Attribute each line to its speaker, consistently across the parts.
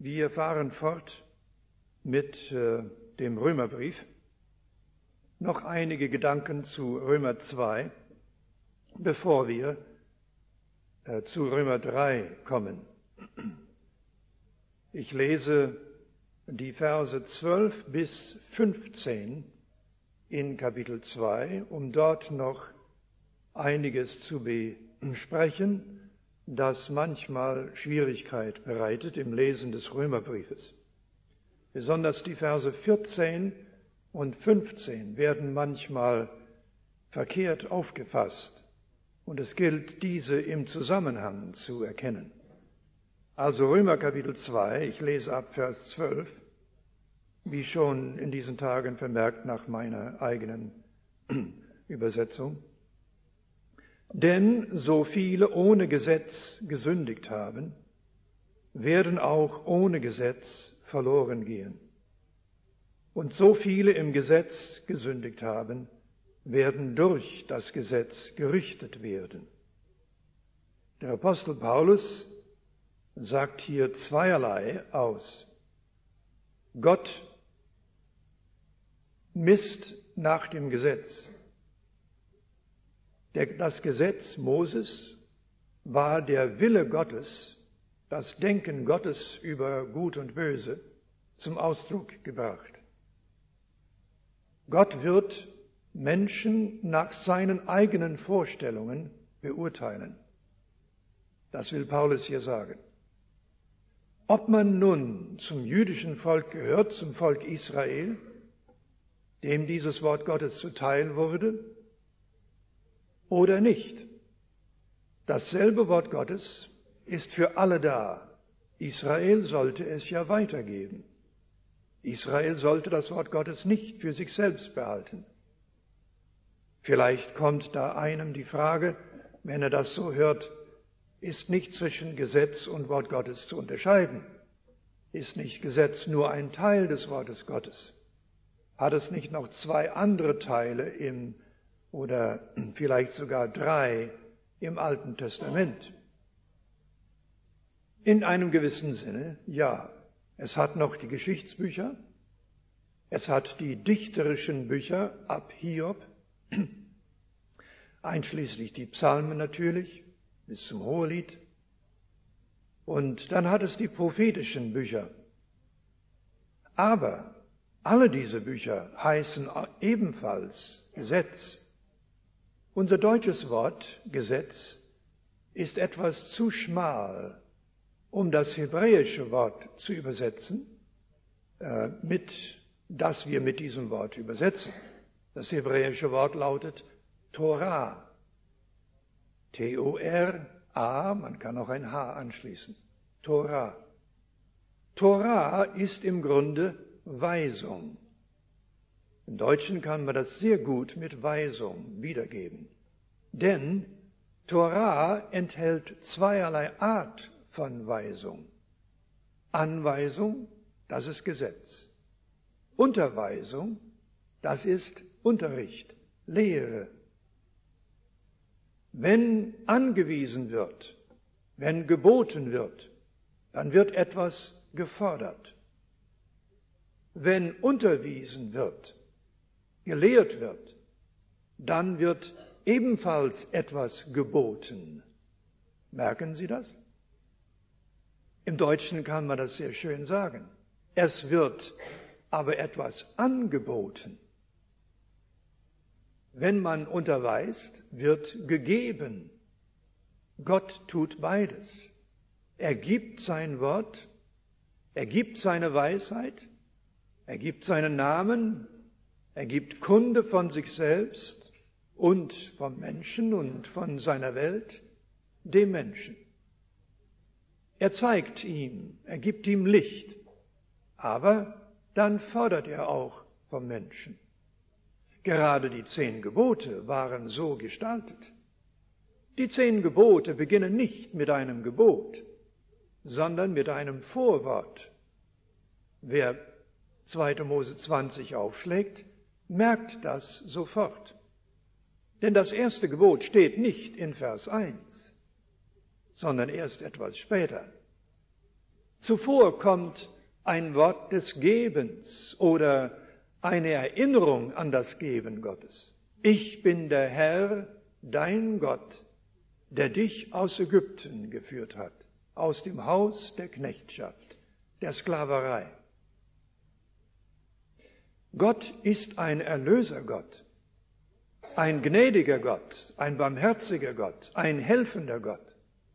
Speaker 1: Wir fahren fort mit dem Römerbrief. Noch einige Gedanken zu Römer 2, bevor wir zu Römer 3 kommen. Ich lese die Verse 12 bis 15 in Kapitel 2, um dort noch einiges zu besprechen, das manchmal Schwierigkeit bereitet im Lesen des Römerbriefes. Besonders die Verse 14 und 15 werden manchmal verkehrt aufgefasst und es gilt, diese im Zusammenhang zu erkennen. Also Römer Kapitel 2, ich lese ab Vers 12, wie schon in diesen Tagen vermerkt nach meiner eigenen Übersetzung. Denn so viele ohne Gesetz gesündigt haben, werden auch ohne Gesetz verloren gehen. Und so viele im Gesetz gesündigt haben, werden durch das Gesetz gerichtet werden. Der Apostel Paulus sagt hier zweierlei aus. Gott misst nach dem Gesetz. Das Gesetz Moses war der Wille Gottes, das Denken Gottes über Gut und Böse zum Ausdruck gebracht. Gott wird Menschen nach seinen eigenen Vorstellungen beurteilen. Das will Paulus hier sagen. Ob man nun zum jüdischen Volk gehört, zum Volk Israel, dem dieses Wort Gottes zuteil wurde, oder nicht. Dasselbe Wort Gottes ist für alle da. Israel sollte es ja weitergeben. Israel sollte das Wort Gottes nicht für sich selbst behalten. Vielleicht kommt da einem die Frage, wenn er das so hört, ist nicht zwischen Gesetz und Wort Gottes zu unterscheiden? Ist nicht Gesetz nur ein Teil des Wortes Gottes? Hat es nicht noch zwei andere Teile oder vielleicht sogar 3 im Alten Testament? In einem gewissen Sinne, ja. Es hat noch die Geschichtsbücher, es hat die dichterischen Bücher ab Hiob, einschließlich die Psalmen natürlich, bis zum Hohelied. Und dann hat es die prophetischen Bücher. Aber alle diese Bücher heißen ebenfalls Gesetz. Unser deutsches Wort Gesetz ist etwas zu schmal, um das hebräische Wort zu übersetzen, das wir mit diesem Wort übersetzen. Das hebräische Wort lautet Torah. T-O-R-A, man kann auch ein H anschließen. Torah. Torah ist im Grunde Weisung. Im Deutschen kann man das sehr gut mit Weisung wiedergeben. Denn Torah enthält zweierlei Art von Weisung. Anweisung, das ist Gesetz. Unterweisung, das ist Unterricht, Lehre. Wenn angewiesen wird, wenn geboten wird, dann wird etwas gefordert. Wenn unterwiesen wird, gelehrt wird, dann wird ebenfalls etwas geboten. Merken Sie das? Im Deutschen kann man das sehr schön sagen. Es wird aber etwas angeboten. Wenn man unterweist, wird gegeben. Gott tut beides. Er gibt sein Wort, er gibt seine Weisheit, er gibt seinen Namen, er gibt Kunde von sich selbst und vom Menschen und von seiner Welt dem Menschen. Er zeigt ihm, er gibt ihm Licht, aber dann fordert er auch vom Menschen. Gerade die 10 Gebote waren so gestaltet. Die 10 Gebote beginnen nicht mit einem Gebot, sondern mit einem Vorwort. Wer 2. Mose 20 aufschlägt, merkt das sofort. Denn das erste Gebot steht nicht in Vers 1, sondern erst etwas später. Zuvor kommt ein Wort des Gebens oder eine Erinnerung an das Geben Gottes. Ich bin der Herr, dein Gott, der dich aus Ägypten geführt hat, aus dem Haus der Knechtschaft, der Sklaverei. Gott ist ein Erlösergott, ein gnädiger Gott, ein barmherziger Gott, ein helfender Gott.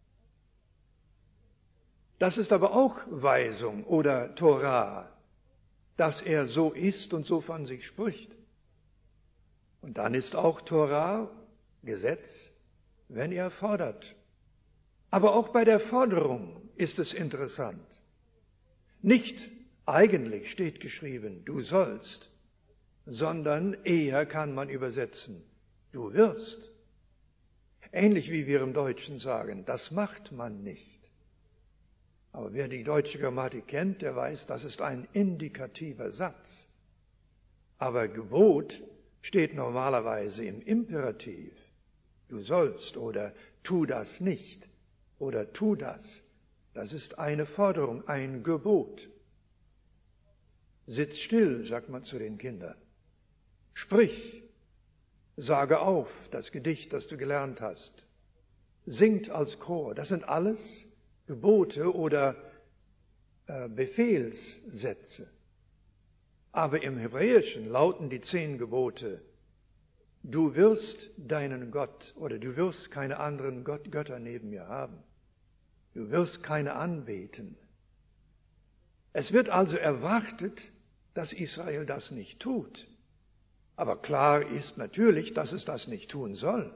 Speaker 1: Das ist aber auch Weisung oder Torah, dass er so ist und so von sich spricht. Und dann ist auch Torah, Gesetz, wenn er fordert. Aber auch bei der Forderung ist es interessant. Nicht eigentlich steht geschrieben, du sollst, sondern eher kann man übersetzen, du wirst. Ähnlich wie wir im Deutschen sagen, das macht man nicht. Aber wer die deutsche Grammatik kennt, der weiß, das ist ein indikativer Satz. Aber Gebot steht normalerweise im Imperativ. Du sollst oder tu das nicht oder tu das. Das ist eine Forderung, ein Gebot. Sitz still, sagt man zu den Kindern. Sprich, sage auf, das Gedicht, das du gelernt hast. Singt als Chor, das sind alles Gebote oder Befehlssätze. Aber im Hebräischen lauten die 10 Gebote, du wirst deinen Gott oder du wirst keine anderen Götter neben mir haben. Du wirst keine anbeten. Es wird also erwartet, dass Israel das nicht tut. Aber klar ist natürlich, dass es das nicht tun soll.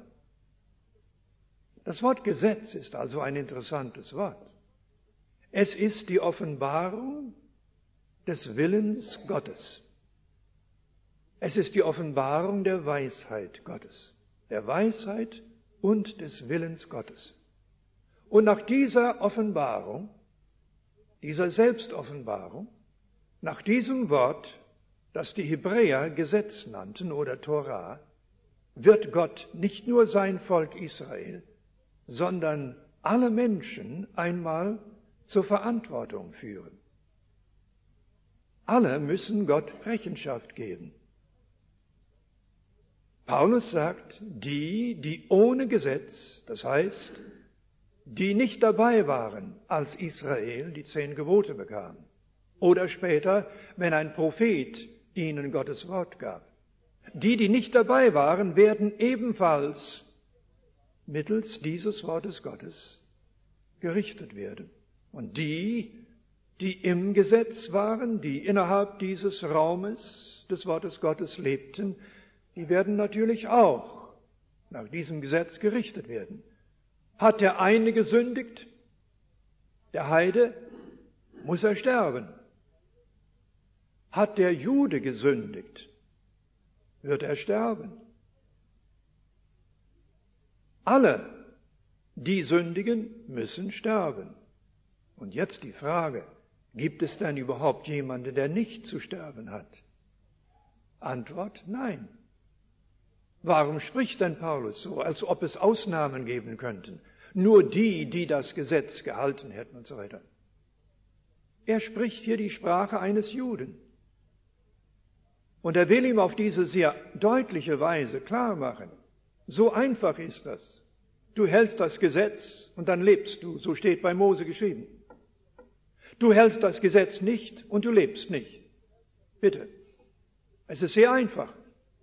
Speaker 1: Das Wort Gesetz ist also ein interessantes Wort. Es ist die Offenbarung des Willens Gottes. Es ist die Offenbarung der Weisheit Gottes, der Weisheit und des Willens Gottes. Und nach dieser Offenbarung, dieser Selbstoffenbarung, nach diesem Wort, das die Hebräer Gesetz nannten oder Torah, wird Gott nicht nur sein Volk Israel, sondern alle Menschen einmal zur Verantwortung führen. Alle müssen Gott Rechenschaft geben. Paulus sagt, die ohne Gesetz, das heißt, die nicht dabei waren, als Israel die 10 Gebote bekam, oder später, wenn ein Prophet ihnen Gottes Wort gab. Die nicht dabei waren, werden ebenfalls mittels dieses Wortes Gottes gerichtet werden. Und die im Gesetz waren, die innerhalb dieses Raumes des Wortes Gottes lebten, die werden natürlich auch nach diesem Gesetz gerichtet werden. Hat der eine gesündigt, der Heide, muss er sterben. Hat der Jude gesündigt, wird er sterben. Alle, die sündigen, müssen sterben. Und jetzt die Frage, gibt es denn überhaupt jemanden, der nicht zu sterben hat? Antwort, nein. Warum spricht denn Paulus so, als ob es Ausnahmen geben könnten? Nur die das Gesetz gehalten hätten und so weiter. Er spricht hier die Sprache eines Juden. Und er will ihm auf diese sehr deutliche Weise klar machen, so einfach ist das. Du hältst das Gesetz und dann lebst du, so steht bei Mose geschrieben. Du hältst das Gesetz nicht und du lebst nicht. Bitte. Es ist sehr einfach.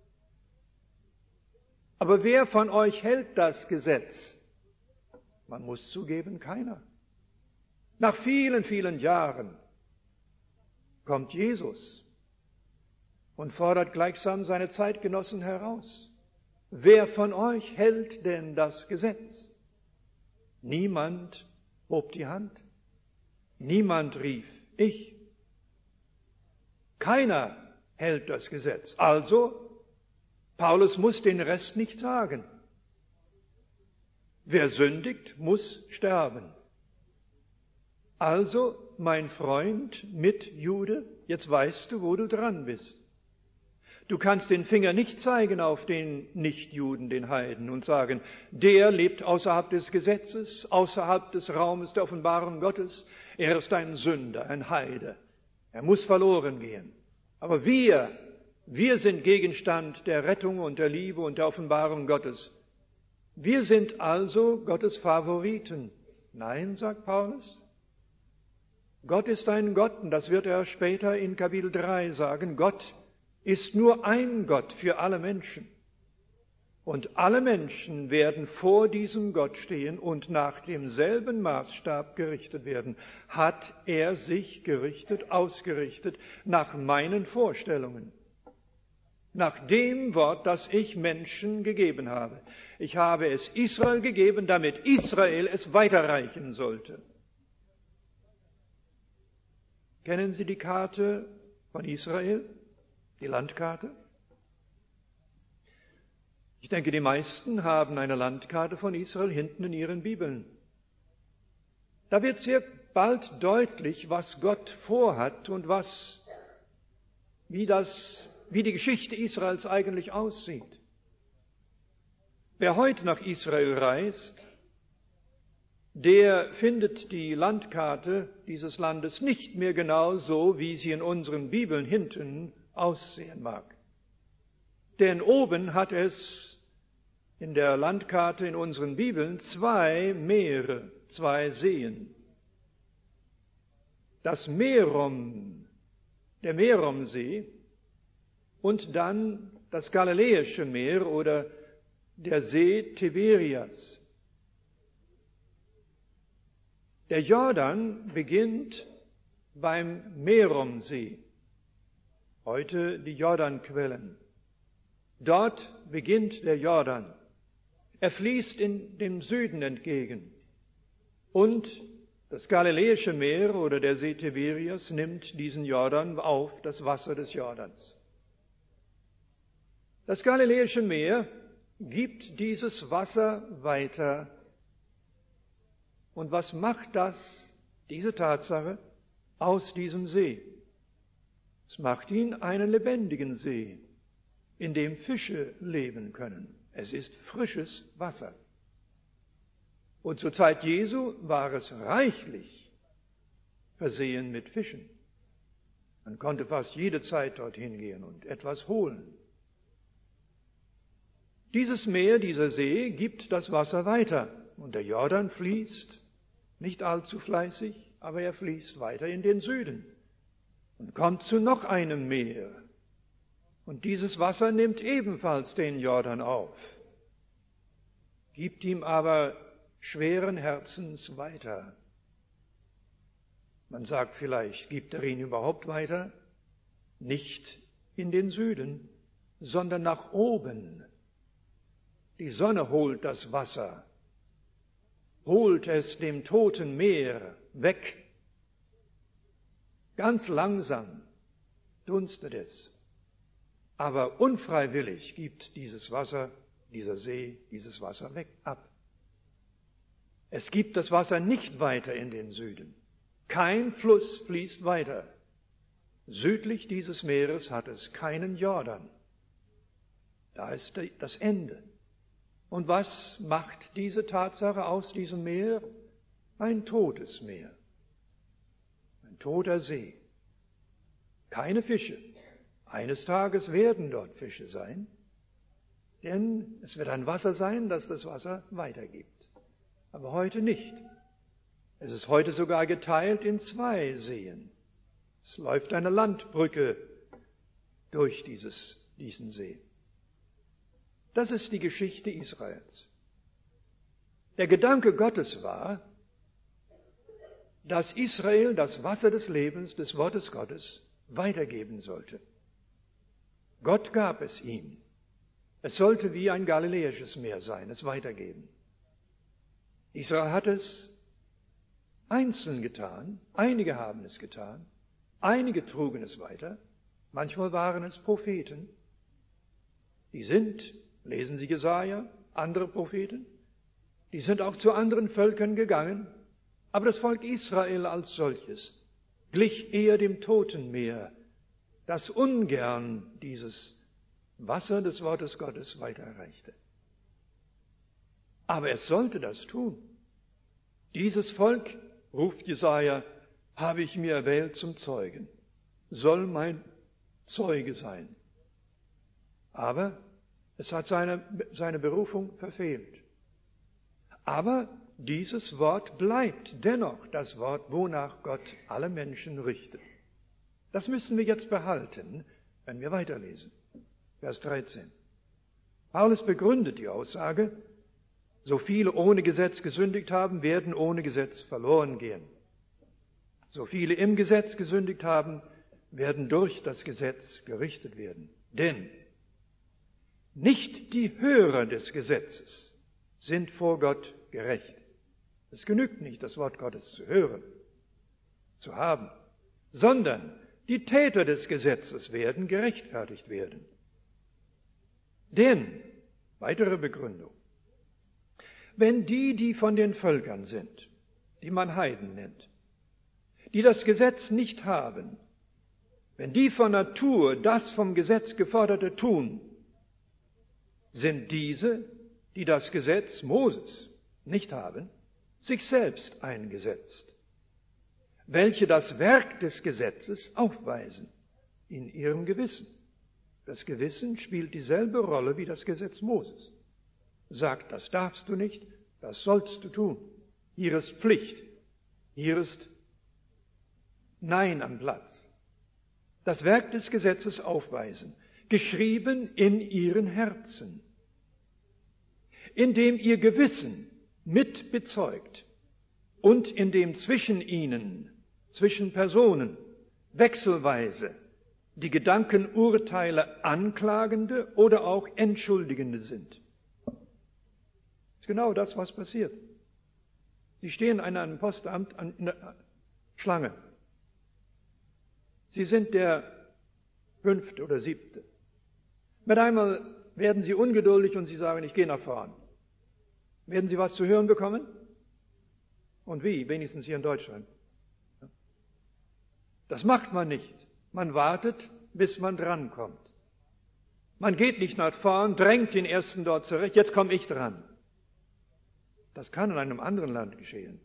Speaker 1: Aber wer von euch hält das Gesetz? Man muss zugeben, keiner. Nach vielen, vielen Jahren kommt Jesus und fordert gleichsam seine Zeitgenossen heraus. Wer von euch hält denn das Gesetz? Niemand hob die Hand. Niemand rief, ich. Keiner hält das Gesetz. Also, Paulus muss den Rest nicht sagen. Wer sündigt, muss sterben. Also, mein Freund, Mitjude, jetzt weißt du, wo du dran bist. Du kannst den Finger nicht zeigen auf den Nichtjuden, den Heiden, und sagen, der lebt außerhalb des Gesetzes, außerhalb des Raumes der Offenbarung Gottes. Er ist ein Sünder, ein Heide. Er muss verloren gehen. Aber wir sind Gegenstand der Rettung und der Liebe und der Offenbarung Gottes. Wir sind also Gottes Favoriten. Nein, sagt Paulus. Gott ist ein Gott, und das wird er später in Kapitel 3 sagen. Gott ist nur ein Gott für alle Menschen. Und alle Menschen werden vor diesem Gott stehen und nach demselben Maßstab gerichtet werden. Hat er sich gerichtet, ausgerichtet nach meinen Vorstellungen? Nach dem Wort, das ich Menschen gegeben habe. Ich habe es Israel gegeben, damit Israel es weiterreichen sollte. Kennen Sie die Karte von Israel? Die Landkarte? Ich denke, die meisten haben eine Landkarte von Israel hinten in ihren Bibeln. Da wird sehr bald deutlich, was Gott vorhat und wie die Geschichte Israels eigentlich aussieht. Wer heute nach Israel reist, der findet die Landkarte dieses Landes nicht mehr genau so, wie sie in unseren Bibeln hinten aussehen mag. Denn oben hat es in der Landkarte in unseren Bibeln 2 Meere, 2 Seen. Das Merom, der Meromsee und dann das Galiläische Meer oder der See Tiberias. Der Jordan beginnt beim Meromsee, heute die Jordanquellen. Dort beginnt der Jordan. Er fließt in dem Süden entgegen. Und das Galiläische Meer oder der See Tiberias nimmt diesen Jordan auf, das Wasser des Jordans. Das Galiläische Meer gibt dieses Wasser weiter. Und was macht diese Tatsache, aus diesem See? Es macht ihn einen lebendigen See, in dem Fische leben können. Es ist frisches Wasser. Und zur Zeit Jesu war es reichlich versehen mit Fischen. Man konnte fast jede Zeit dorthin gehen und etwas holen. Dieses Meer, dieser See, gibt das Wasser weiter. Und der Jordan fließt, nicht allzu fleißig, aber er fließt weiter in den Süden und kommt zu noch einem Meer. Und dieses Wasser nimmt ebenfalls den Jordan auf, gibt ihm aber schweren Herzens weiter. Man sagt vielleicht, gibt er ihn überhaupt weiter? Nicht in den Süden, sondern nach oben. Die Sonne holt das Wasser, holt es dem Toten Meer weg. Ganz langsam dunstet es. Aber unfreiwillig gibt dieses Wasser, dieser See, dieses Wasser ab. Es gibt das Wasser nicht weiter in den Süden. Kein Fluss fließt weiter. Südlich dieses Meeres hat es keinen Jordan. Da ist das Ende. Und was macht diese Tatsache aus diesem Meer? Ein totes Meer. Ein toter See. Keine Fische. Eines Tages werden dort Fische sein, denn es wird ein Wasser sein, das das Wasser weitergibt. Aber heute nicht. Es ist heute sogar geteilt in 2 Seen. Es läuft eine Landbrücke durch diesen See. Das ist die Geschichte Israels. Der Gedanke Gottes war, dass Israel das Wasser des Lebens, des Wortes Gottes, weitergeben sollte. Gott gab es ihm. Es sollte wie ein galiläisches Meer sein, es weitergeben. Israel hat es einzeln getan, einige haben es getan, einige trugen es weiter, manchmal waren es Propheten. Die sind, lesen Sie Jesaja, andere Propheten, die sind auch zu anderen Völkern gegangen, aber das Volk Israel als solches glich eher dem Toten Meer, das ungern dieses Wasser des Wortes Gottes weiterreichte. Aber es sollte das tun. Dieses Volk, ruft Jesaja, habe ich mir erwählt zum Zeugen, soll mein Zeuge sein. Aber es hat seine Berufung verfehlt. Aber dieses Wort bleibt dennoch das Wort, wonach Gott alle Menschen richtet. Das müssen wir jetzt behalten, wenn wir weiterlesen. Vers 13. Paulus begründet die Aussage, so viele ohne Gesetz gesündigt haben, werden ohne Gesetz verloren gehen. So viele im Gesetz gesündigt haben, werden durch das Gesetz gerichtet werden. Denn nicht die Hörer des Gesetzes sind vor Gott gerecht. Es genügt nicht, das Wort Gottes zu hören, zu haben, sondern die Täter des Gesetzes werden gerechtfertigt werden. Denn, weitere Begründung, wenn die von den Völkern sind, die man Heiden nennt, die das Gesetz nicht haben, wenn die von Natur das vom Gesetz Geforderte tun, sind diese, die das Gesetz Moses nicht haben, sich selbst eingesetzt, welche das Werk des Gesetzes aufweisen in ihrem Gewissen. Das Gewissen spielt dieselbe Rolle wie das Gesetz Moses. Sagt, das darfst du nicht, das sollst du tun. Hier ist Pflicht, hier ist Nein am Platz. Das Werk des Gesetzes aufweisen, geschrieben in ihren Herzen, indem ihr Gewissen mit bezeugt und indem zwischen ihnen, zwischen Personen, wechselweise die Gedankenurteile Anklagende oder auch Entschuldigende sind. Das ist genau das, was passiert. Sie stehen an einem Postamt an der Schlange. Sie sind der 5. oder 7. Mit einmal werden Sie ungeduldig und Sie sagen, ich gehe nach vorn. Werden Sie was zu hören bekommen? Und wie? Wenigstens hier in Deutschland. Das macht man nicht. Man wartet, bis man drankommt. Man geht nicht nach vorn, drängt den Ersten dort zurecht, jetzt komme ich dran. Das kann in einem anderen Land geschehen.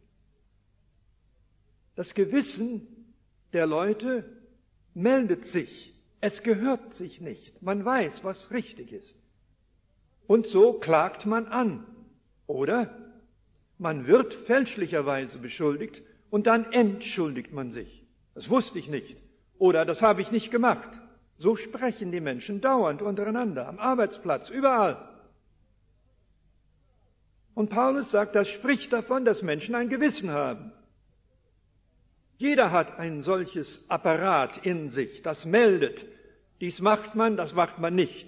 Speaker 1: Das Gewissen der Leute meldet sich. Es gehört sich nicht. Man weiß, was richtig ist. Und so klagt man an. Oder man wird fälschlicherweise beschuldigt und dann entschuldigt man sich. Das wusste ich nicht. Oder das habe ich nicht gemacht. So sprechen die Menschen dauernd untereinander, am Arbeitsplatz, überall. Und Paulus sagt, das spricht davon, dass Menschen ein Gewissen haben. Jeder hat ein solches Apparat in sich, das meldet, dies macht man, das macht man nicht.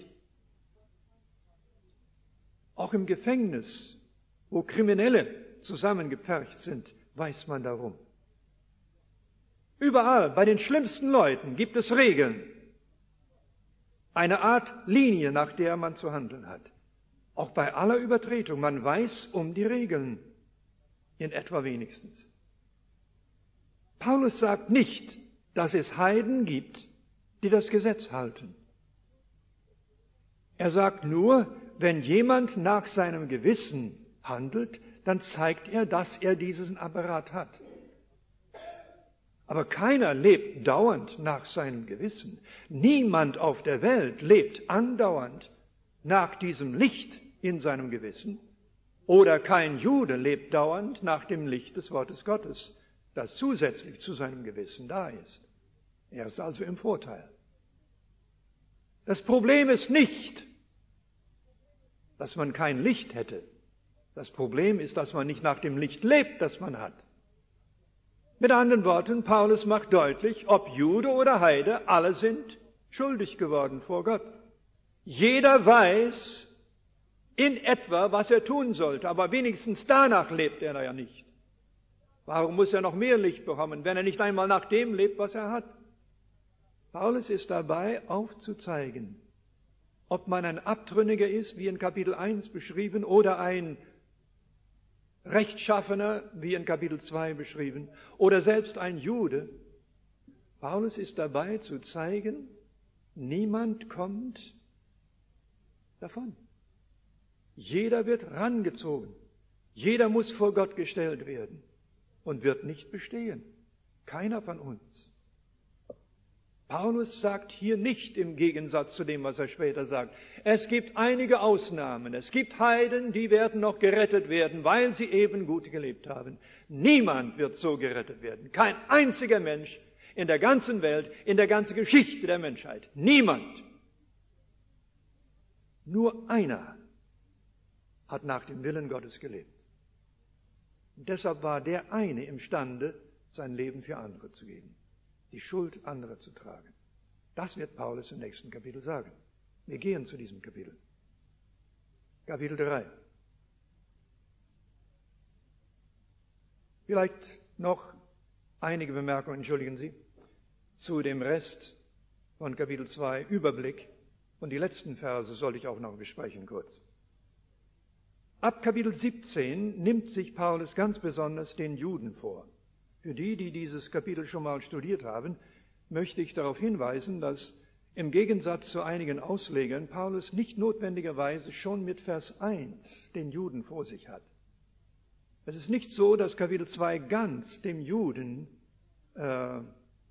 Speaker 1: Auch im Gefängnis, wo Kriminelle zusammengepfercht sind, weiß man darum. Überall, bei den schlimmsten Leuten gibt es Regeln. Eine Art Linie, nach der man zu handeln hat. Auch bei aller Übertretung, man weiß um die Regeln, in etwa wenigstens. Paulus sagt nicht, dass es Heiden gibt, die das Gesetz halten. Er sagt nur, wenn jemand nach seinem Gewissen handelt, dann zeigt er, dass er diesen Apparat hat. Aber keiner lebt dauernd nach seinem Gewissen. Niemand auf der Welt lebt andauernd nach diesem Licht in seinem Gewissen. Oder kein Jude lebt dauernd nach dem Licht des Wortes Gottes, das zusätzlich zu seinem Gewissen da ist. Er ist also im Vorteil. Das Problem ist nicht, dass man kein Licht hätte. Das Problem ist, dass man nicht nach dem Licht lebt, das man hat. Mit anderen Worten, Paulus macht deutlich, ob Jude oder Heide, alle sind schuldig geworden vor Gott. Jeder weiß in etwa, was er tun sollte, aber wenigstens danach lebt er ja nicht. Warum muss er noch mehr Licht bekommen, wenn er nicht einmal nach dem lebt, was er hat? Paulus ist dabei, aufzuzeigen, ob man ein Abtrünniger ist, wie in Kapitel 1 beschrieben, oder ein Rechtschaffener, wie in Kapitel 2 beschrieben, oder selbst ein Jude. Paulus ist dabei zu zeigen, niemand kommt davon. Jeder wird rangezogen. Jeder muss vor Gott gestellt werden und wird nicht bestehen. Keiner von uns. Paulus sagt hier nicht im Gegensatz zu dem, was er später sagt. Es gibt einige Ausnahmen. Es gibt Heiden, die werden noch gerettet werden, weil sie eben gut gelebt haben. Niemand wird so gerettet werden. Kein einziger Mensch in der ganzen Welt, in der ganzen Geschichte der Menschheit. Niemand. Nur einer hat nach dem Willen Gottes gelebt. Und deshalb war der eine imstande, sein Leben für andere zu geben, die Schuld anderer zu tragen. Das wird Paulus im nächsten Kapitel sagen. Wir gehen zu diesem Kapitel. Kapitel 3. Vielleicht noch einige Bemerkungen, entschuldigen Sie, zu dem Rest von Kapitel 2, Überblick. Und die letzten Verse sollte ich auch noch besprechen kurz. Ab Kapitel 17 nimmt sich Paulus ganz besonders den Juden vor. Für die, die dieses Kapitel schon mal studiert haben, möchte ich darauf hinweisen, dass im Gegensatz zu einigen Auslegern Paulus nicht notwendigerweise schon mit Vers 1 den Juden vor sich hat. Es ist nicht so, dass Kapitel 2 ganz dem Juden, an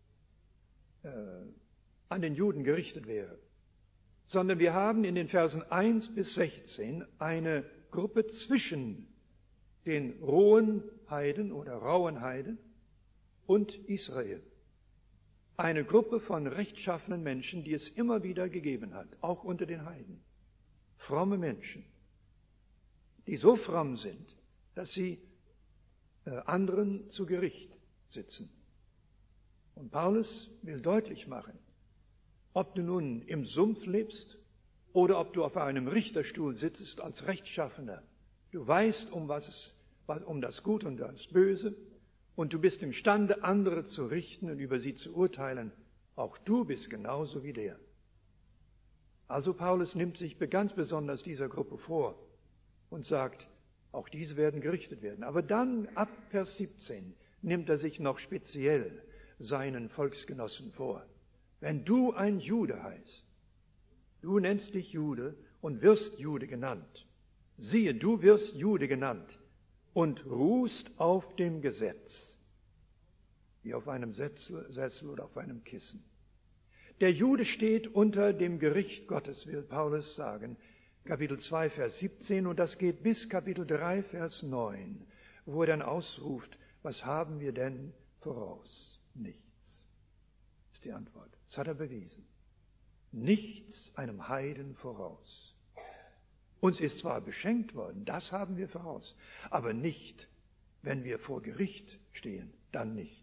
Speaker 1: den Juden gerichtet wäre, sondern wir haben in den Versen 1 bis 16 eine Gruppe zwischen den rohen Heiden oder rauen Heiden und Israel. Eine Gruppe von rechtschaffenen Menschen, die es immer wieder gegeben hat, auch unter den Heiden. Fromme Menschen, die so fromm sind, dass sie anderen zu Gericht sitzen. Und Paulus will deutlich machen, ob du nun im Sumpf lebst oder ob du auf einem Richterstuhl sitzt als Rechtschaffener. Du weißt, um das Gute und das Böse, und du bist imstande, andere zu richten und über sie zu urteilen. Auch du bist genauso wie der. Also Paulus nimmt sich ganz besonders dieser Gruppe vor und sagt, auch diese werden gerichtet werden. Aber dann ab Vers 17 nimmt er sich noch speziell seinen Volksgenossen vor. Wenn du ein Jude heißt, du nennst dich Jude und wirst Jude genannt. Siehe, du wirst Jude genannt und ruhst auf dem Gesetz, wie auf einem Sessel oder auf einem Kissen. Der Jude steht unter dem Gericht Gottes, will Paulus sagen, Kapitel 2, Vers 17, und das geht bis Kapitel 3, Vers 9, wo er dann ausruft, was haben wir denn voraus? Nichts, ist die Antwort. Das hat er bewiesen. Nichts einem Heiden voraus. Uns ist zwar beschenkt worden, das haben wir voraus, aber nicht, wenn wir vor Gericht stehen, dann nicht.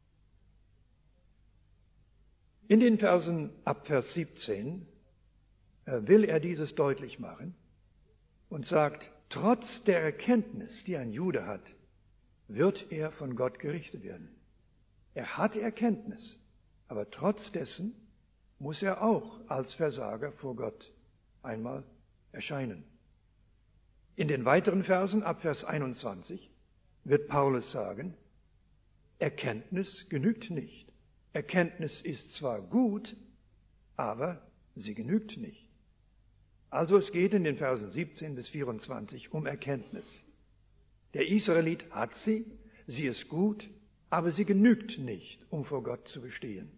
Speaker 1: In den Versen ab Vers 17 will er dieses deutlich machen und sagt, trotz der Erkenntnis, die ein Jude hat, wird er von Gott gerichtet werden. Er hat Erkenntnis, aber trotz dessen muss er auch als Versager vor Gott einmal erscheinen. In den weiteren Versen ab Vers 21 wird Paulus sagen, Erkenntnis genügt nicht. Erkenntnis ist zwar gut, aber sie genügt nicht. Also es geht in den Versen 17 bis 24 um Erkenntnis. Der Israelit hat sie, sie ist gut, aber sie genügt nicht, um vor Gott zu bestehen.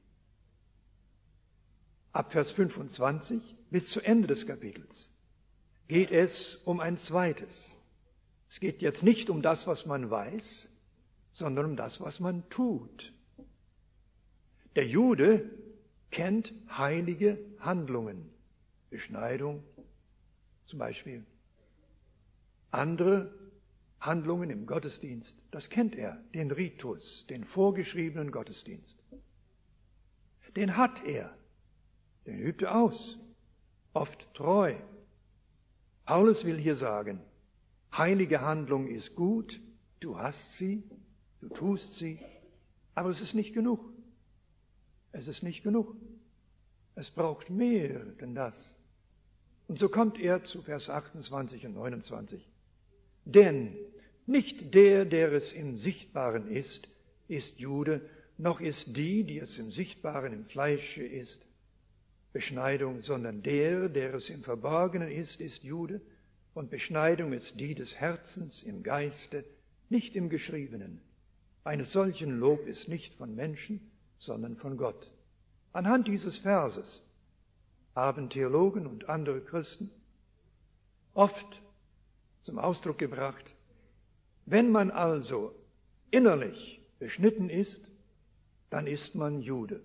Speaker 1: Ab Vers 25 bis zu Ende des Kapitels geht es um ein zweites. Es geht jetzt nicht um das, was man weiß, sondern um das, was man tut. Der Jude kennt heilige Handlungen, Beschneidung zum Beispiel, andere Handlungen im Gottesdienst, das kennt er, den Ritus, den vorgeschriebenen Gottesdienst. Den hat er, den übt er aus, oft treu. Paulus will hier sagen, heilige Handlung ist gut, du hast sie, du tust sie, aber es ist nicht genug. Es ist nicht genug. Es braucht mehr denn das. Und so kommt er zu Vers 28 und 29. Denn nicht der es im Sichtbaren ist Jude, noch ist die es im Sichtbaren im Fleische ist, Beschneidung, sondern der es im Verborgenen ist Jude, und Beschneidung ist die des Herzens im Geiste, nicht im Geschriebenen. Eines solchen Lob ist nicht von Menschen, sondern von Gott. Anhand dieses Verses haben Theologen und andere Christen oft zum Ausdruck gebracht, wenn man also innerlich beschnitten ist, dann ist man Jude.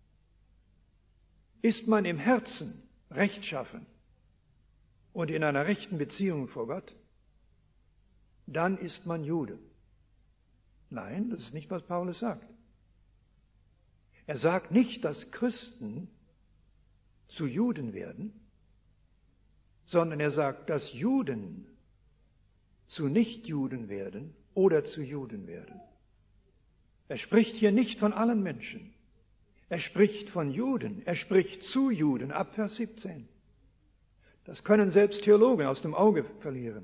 Speaker 1: Ist man im Herzen rechtschaffen und in einer rechten Beziehung vor Gott, dann ist man Jude. Nein, das ist nicht, was Paulus sagt. Er sagt nicht, dass Christen zu Juden werden, sondern er sagt, dass Juden zu Nichtjuden werden oder zu Juden werden. Er spricht hier nicht von allen Menschen. Er spricht von Juden. Er spricht zu Juden ab Vers 17. Das können selbst Theologen aus dem Auge verlieren.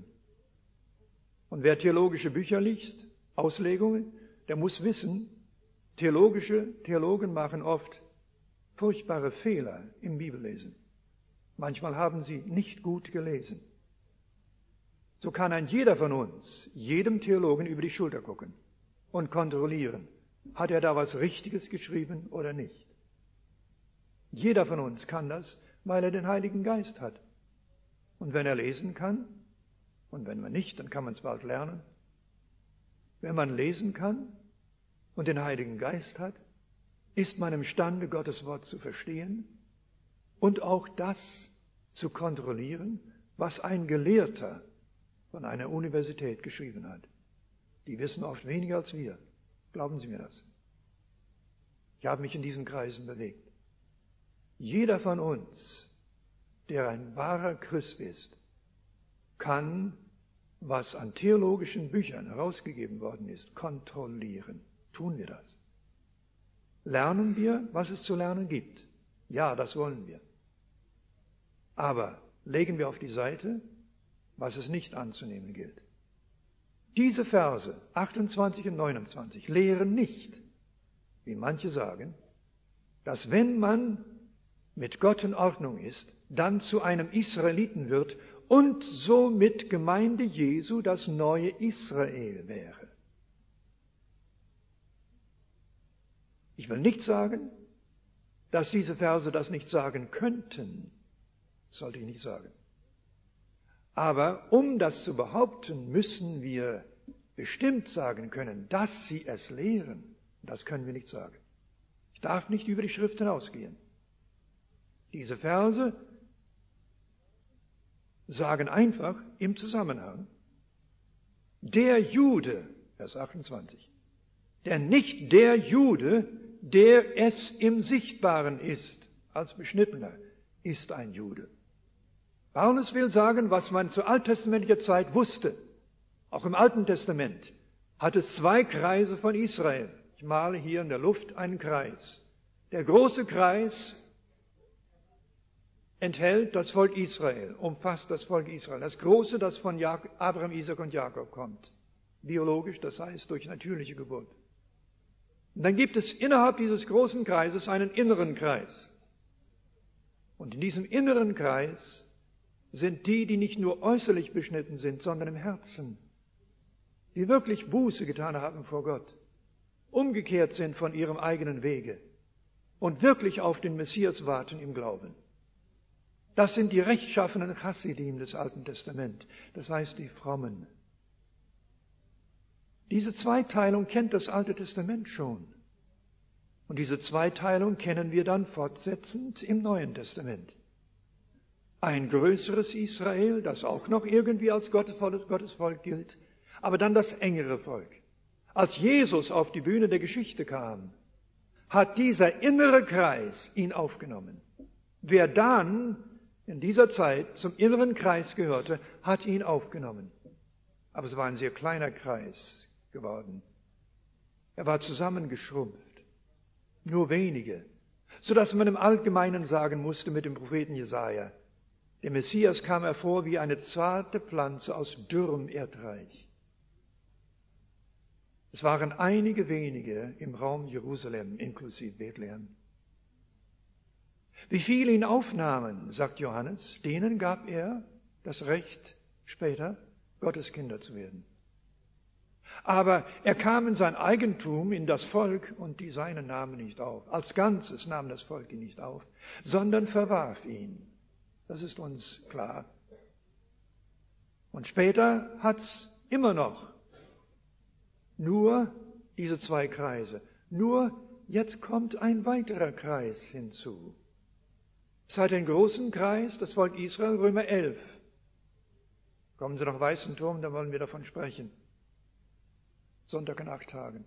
Speaker 1: Und wer theologische Bücher liest, Auslegungen, der muss wissen, Theologen machen oft furchtbare Fehler im Bibellesen. Manchmal haben sie nicht gut gelesen. So kann ein jeder von uns jedem Theologen über die Schulter gucken und kontrollieren, hat er da was Richtiges geschrieben oder nicht. Jeder von uns kann das, weil er den Heiligen Geist hat. Und wenn er lesen kann, und wenn man nicht, dann kann man es bald lernen, wenn man lesen kann und den Heiligen Geist hat, ist man imstande, Gottes Wort zu verstehen und auch das zu kontrollieren, was ein Gelehrter von einer Universität geschrieben hat. Die wissen oft weniger als wir. Glauben Sie mir das? Ich habe mich in diesen Kreisen bewegt. Jeder von uns, der ein wahrer Christ ist, kann, was an theologischen Büchern herausgegeben worden ist, kontrollieren. Tun wir das? Lernen wir, was es zu lernen gibt? Ja, das wollen wir. Aber legen wir auf die Seite, was es nicht anzunehmen gilt. Diese Verse 28 und 29 lehren nicht, wie manche sagen, dass wenn man mit Gott in Ordnung ist, dann zu einem Israeliten wird und somit Gemeinde Jesu das neue Israel wäre. Ich will nicht sagen, dass diese Verse das nicht sagen könnten. Das sollte ich nicht sagen. Aber um das zu behaupten, müssen wir bestimmt sagen können, dass sie es lehren. Das können wir nicht sagen. Ich darf nicht über die Schrift hinausgehen. Diese Verse sagen einfach im Zusammenhang, der Jude, Vers 28, denn nicht der Jude, der es im Sichtbaren ist, als Beschnittener, ist ein Jude. Paulus will sagen, was man zu alttestamentlicher Zeit wusste. Auch im Alten Testament hat es zwei Kreise von Israel. Ich male hier in der Luft einen Kreis. Der große Kreis enthält das Volk Israel, umfasst das Volk Israel. Das große, das von Abraham, Isaac und Jakob kommt. Biologisch, das heißt durch natürliche Geburt. Und dann gibt es innerhalb dieses großen Kreises einen inneren Kreis. Und in diesem inneren Kreis sind die, die nicht nur äußerlich beschnitten sind, sondern im Herzen, die wirklich Buße getan haben vor Gott, umgekehrt sind von ihrem eigenen Wege und wirklich auf den Messias warten im Glauben. Das sind die rechtschaffenen Chassidim des Alten Testaments, das heißt die Frommen. Diese Zweiteilung kennt das Alte Testament schon. Und diese Zweiteilung kennen wir dann fortsetzend im Neuen Testament. Ein größeres Israel, das auch noch irgendwie als Gottesvolk gilt, aber dann das engere Volk. Als Jesus auf die Bühne der Geschichte kam, hat dieser innere Kreis ihn aufgenommen. Wer dann in dieser Zeit zum inneren Kreis gehörte, hat ihn aufgenommen. Aber es war ein sehr kleiner Kreis geworden. Er war zusammengeschrumpft. Nur wenige. Sodass man im Allgemeinen sagen musste mit dem Propheten Jesaja, der Messias kam hervor wie eine zarte Pflanze aus dürrem Erdreich. Es waren einige wenige im Raum Jerusalem, inklusive Bethlehem. Wie viele ihn aufnahmen, sagt Johannes, denen gab er das Recht, später Gottes Kinder zu werden. Aber er kam in sein Eigentum, in das Volk, und die Seinen nahmen nicht auf. Als Ganzes nahm das Volk ihn nicht auf, sondern verwarf ihn. Das ist uns klar. Und später hat's immer noch nur diese zwei Kreise. Nur jetzt kommt ein weiterer Kreis hinzu. Es hat den großen Kreis, das Volk Israel, Römer 11. Kommen Sie nach Weißenturm, da wollen wir davon sprechen. Sonntag in 8 Tagen.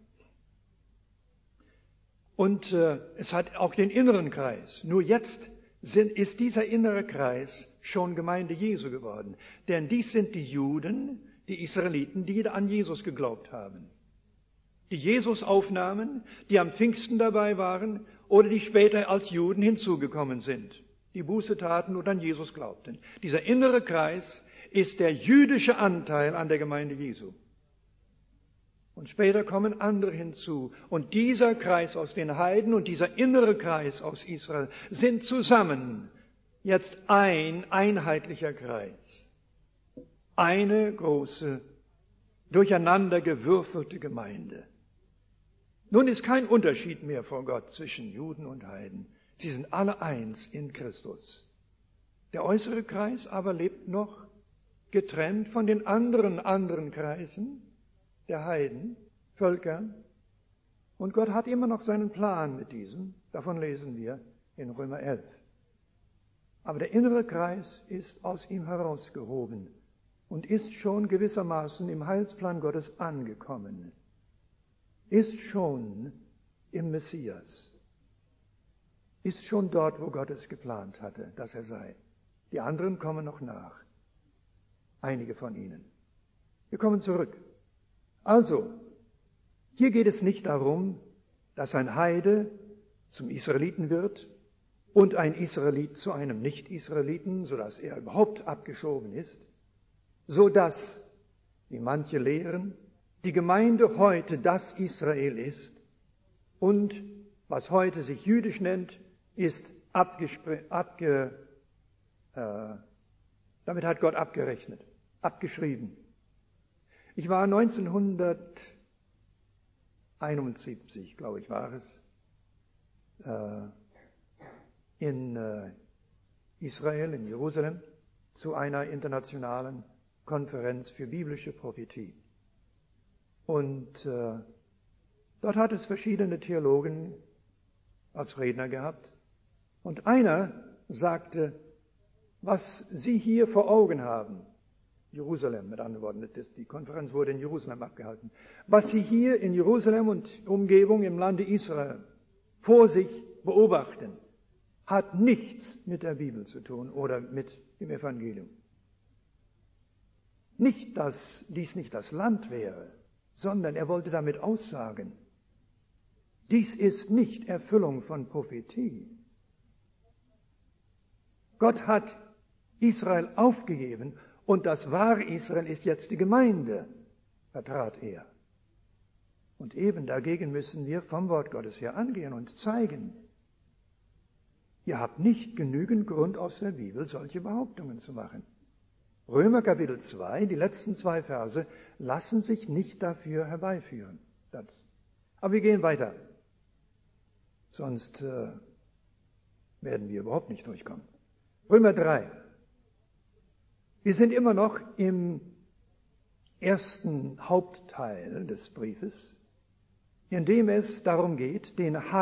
Speaker 1: Und es hat auch den inneren Kreis. Nur jetzt ist dieser innere Kreis schon Gemeinde Jesu geworden. Denn dies sind die Juden, die Israeliten, die an Jesus geglaubt haben. Die Jesus aufnahmen, die am Pfingsten dabei waren oder die später als Juden hinzugekommen sind, die Buße taten und an Jesus glaubten. Dieser innere Kreis ist der jüdische Anteil an der Gemeinde Jesu. Und später kommen andere hinzu. Und dieser Kreis aus den Heiden und dieser innere Kreis aus Israel sind zusammen jetzt ein einheitlicher Kreis. Eine große, durcheinandergewürfelte Gemeinde. Nun ist kein Unterschied mehr vor Gott zwischen Juden und Heiden. Sie sind alle eins in Christus. Der äußere Kreis aber lebt noch getrennt von den anderen Kreisen der Heiden, Völkern. Und Gott hat immer noch seinen Plan mit diesem. Davon lesen wir in Römer 11. Aber der innere Kreis ist aus ihm herausgehoben und ist schon gewissermaßen im Heilsplan Gottes angekommen. Ist schon im Messias. Ist schon dort, wo Gott es geplant hatte, dass er sei. Die anderen kommen noch nach. Einige von ihnen. Wir kommen zurück. Also, hier geht es nicht darum, dass ein Heide zum Israeliten wird und ein Israelit zu einem Nicht-Israeliten, sodass er überhaupt abgeschoben ist, sodass, wie manche lehren, die Gemeinde heute das Israel ist und was heute sich jüdisch nennt, ist damit hat Gott abgerechnet, abgeschrieben. Ich war 1971, glaube ich, war es, in Israel, in Jerusalem, zu einer internationalen Konferenz für biblische Prophetie. Und dort hat es verschiedene Theologen als Redner gehabt. Und einer sagte, was Sie hier vor Augen haben, Jerusalem, mit anderen Worten, die Konferenz wurde in Jerusalem abgehalten. Was Sie hier in Jerusalem und Umgebung im Lande Israel vor sich beobachten, hat nichts mit der Bibel zu tun oder mit dem Evangelium. Nicht, dass dies nicht das Land wäre, sondern er wollte damit aussagen, dies ist nicht Erfüllung von Prophetie. Gott hat Israel aufgegeben und das wahre Israel ist jetzt die Gemeinde, vertrat er. Und eben dagegen müssen wir vom Wort Gottes her angehen und zeigen, ihr habt nicht genügend Grund aus der Bibel, solche Behauptungen zu machen. Römer Kapitel 2, die letzten 2 Verse, lassen sich nicht dafür herbeiführen. Aber wir gehen weiter. Sonst werden wir überhaupt nicht durchkommen. Römer 3. Wir sind immer noch im ersten Hauptteil des Briefes, in dem es darum geht, den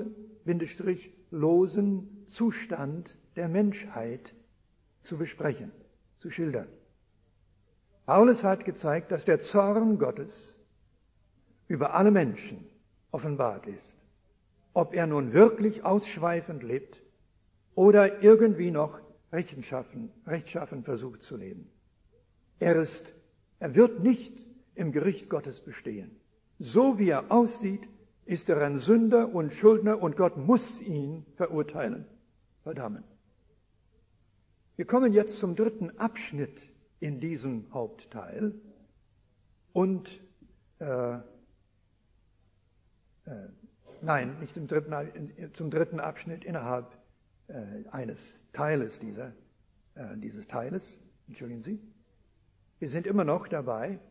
Speaker 1: heil-losen Zustand der Menschheit zu besprechen, zu schildern. Paulus hat gezeigt, dass der Zorn Gottes über alle Menschen offenbart ist. Ob er nun wirklich ausschweifend lebt oder irgendwie noch rechtschaffen versucht zu leben. Er wird nicht im Gericht Gottes bestehen. So wie er aussieht, ist er ein Sünder und Schuldner und Gott muss ihn verurteilen, verdammen. Wir kommen jetzt zum 3. Abschnitt in diesem Hauptteil und nein, nicht zum 3. Abschnitt innerhalb eines Teiles dieses Teiles, entschuldigen Sie. Wir sind immer noch dabei,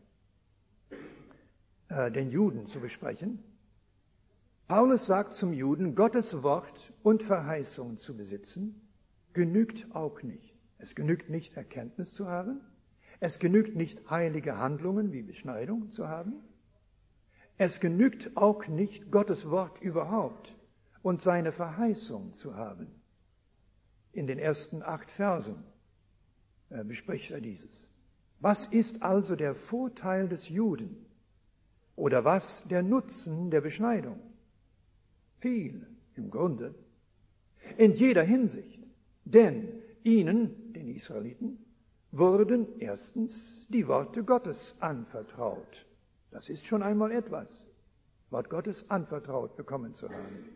Speaker 1: den Juden zu besprechen. Paulus sagt zum Juden, Gottes Wort und Verheißung zu besitzen, genügt auch nicht. Es genügt nicht, Erkenntnis zu haben. Es genügt nicht, heilige Handlungen wie Beschneidung zu haben. Es genügt auch nicht, Gottes Wort überhaupt und seine Verheißung zu haben. In den ersten 8 Versen bespricht er dieses. Was ist also der Vorteil des Juden? Oder was der Nutzen der Beschneidung? Viel im Grunde, in jeder Hinsicht. Denn ihnen, den Israeliten, wurden erstens die Worte Gottes anvertraut. Das ist schon einmal etwas, Wort Gottes anvertraut bekommen zu haben.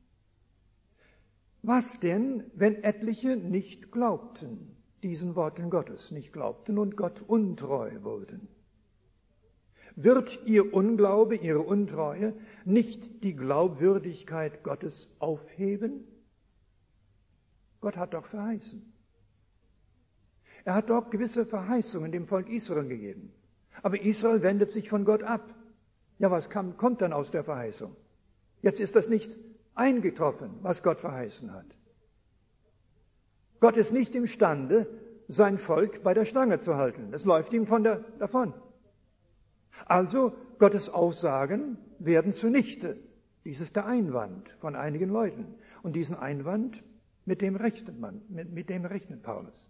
Speaker 1: Was denn, wenn etliche nicht glaubten, diesen Worten Gottes nicht glaubten und Gott untreu wurden? Wird ihr Unglaube, ihre Untreue nicht die Glaubwürdigkeit Gottes aufheben? Gott hat doch verheißen. Er hat doch gewisse Verheißungen dem Volk Israel gegeben. Aber Israel wendet sich von Gott ab. Ja, was kommt dann aus der Verheißung? Jetzt ist das nicht eingetroffen, was Gott verheißen hat. Gott ist nicht imstande, sein Volk bei der Stange zu halten. Es läuft ihm davon. Also, Gottes Aussagen werden zunichte. Dies ist der Einwand von einigen Leuten. Und diesen Einwand, mit dem rechnet Paulus.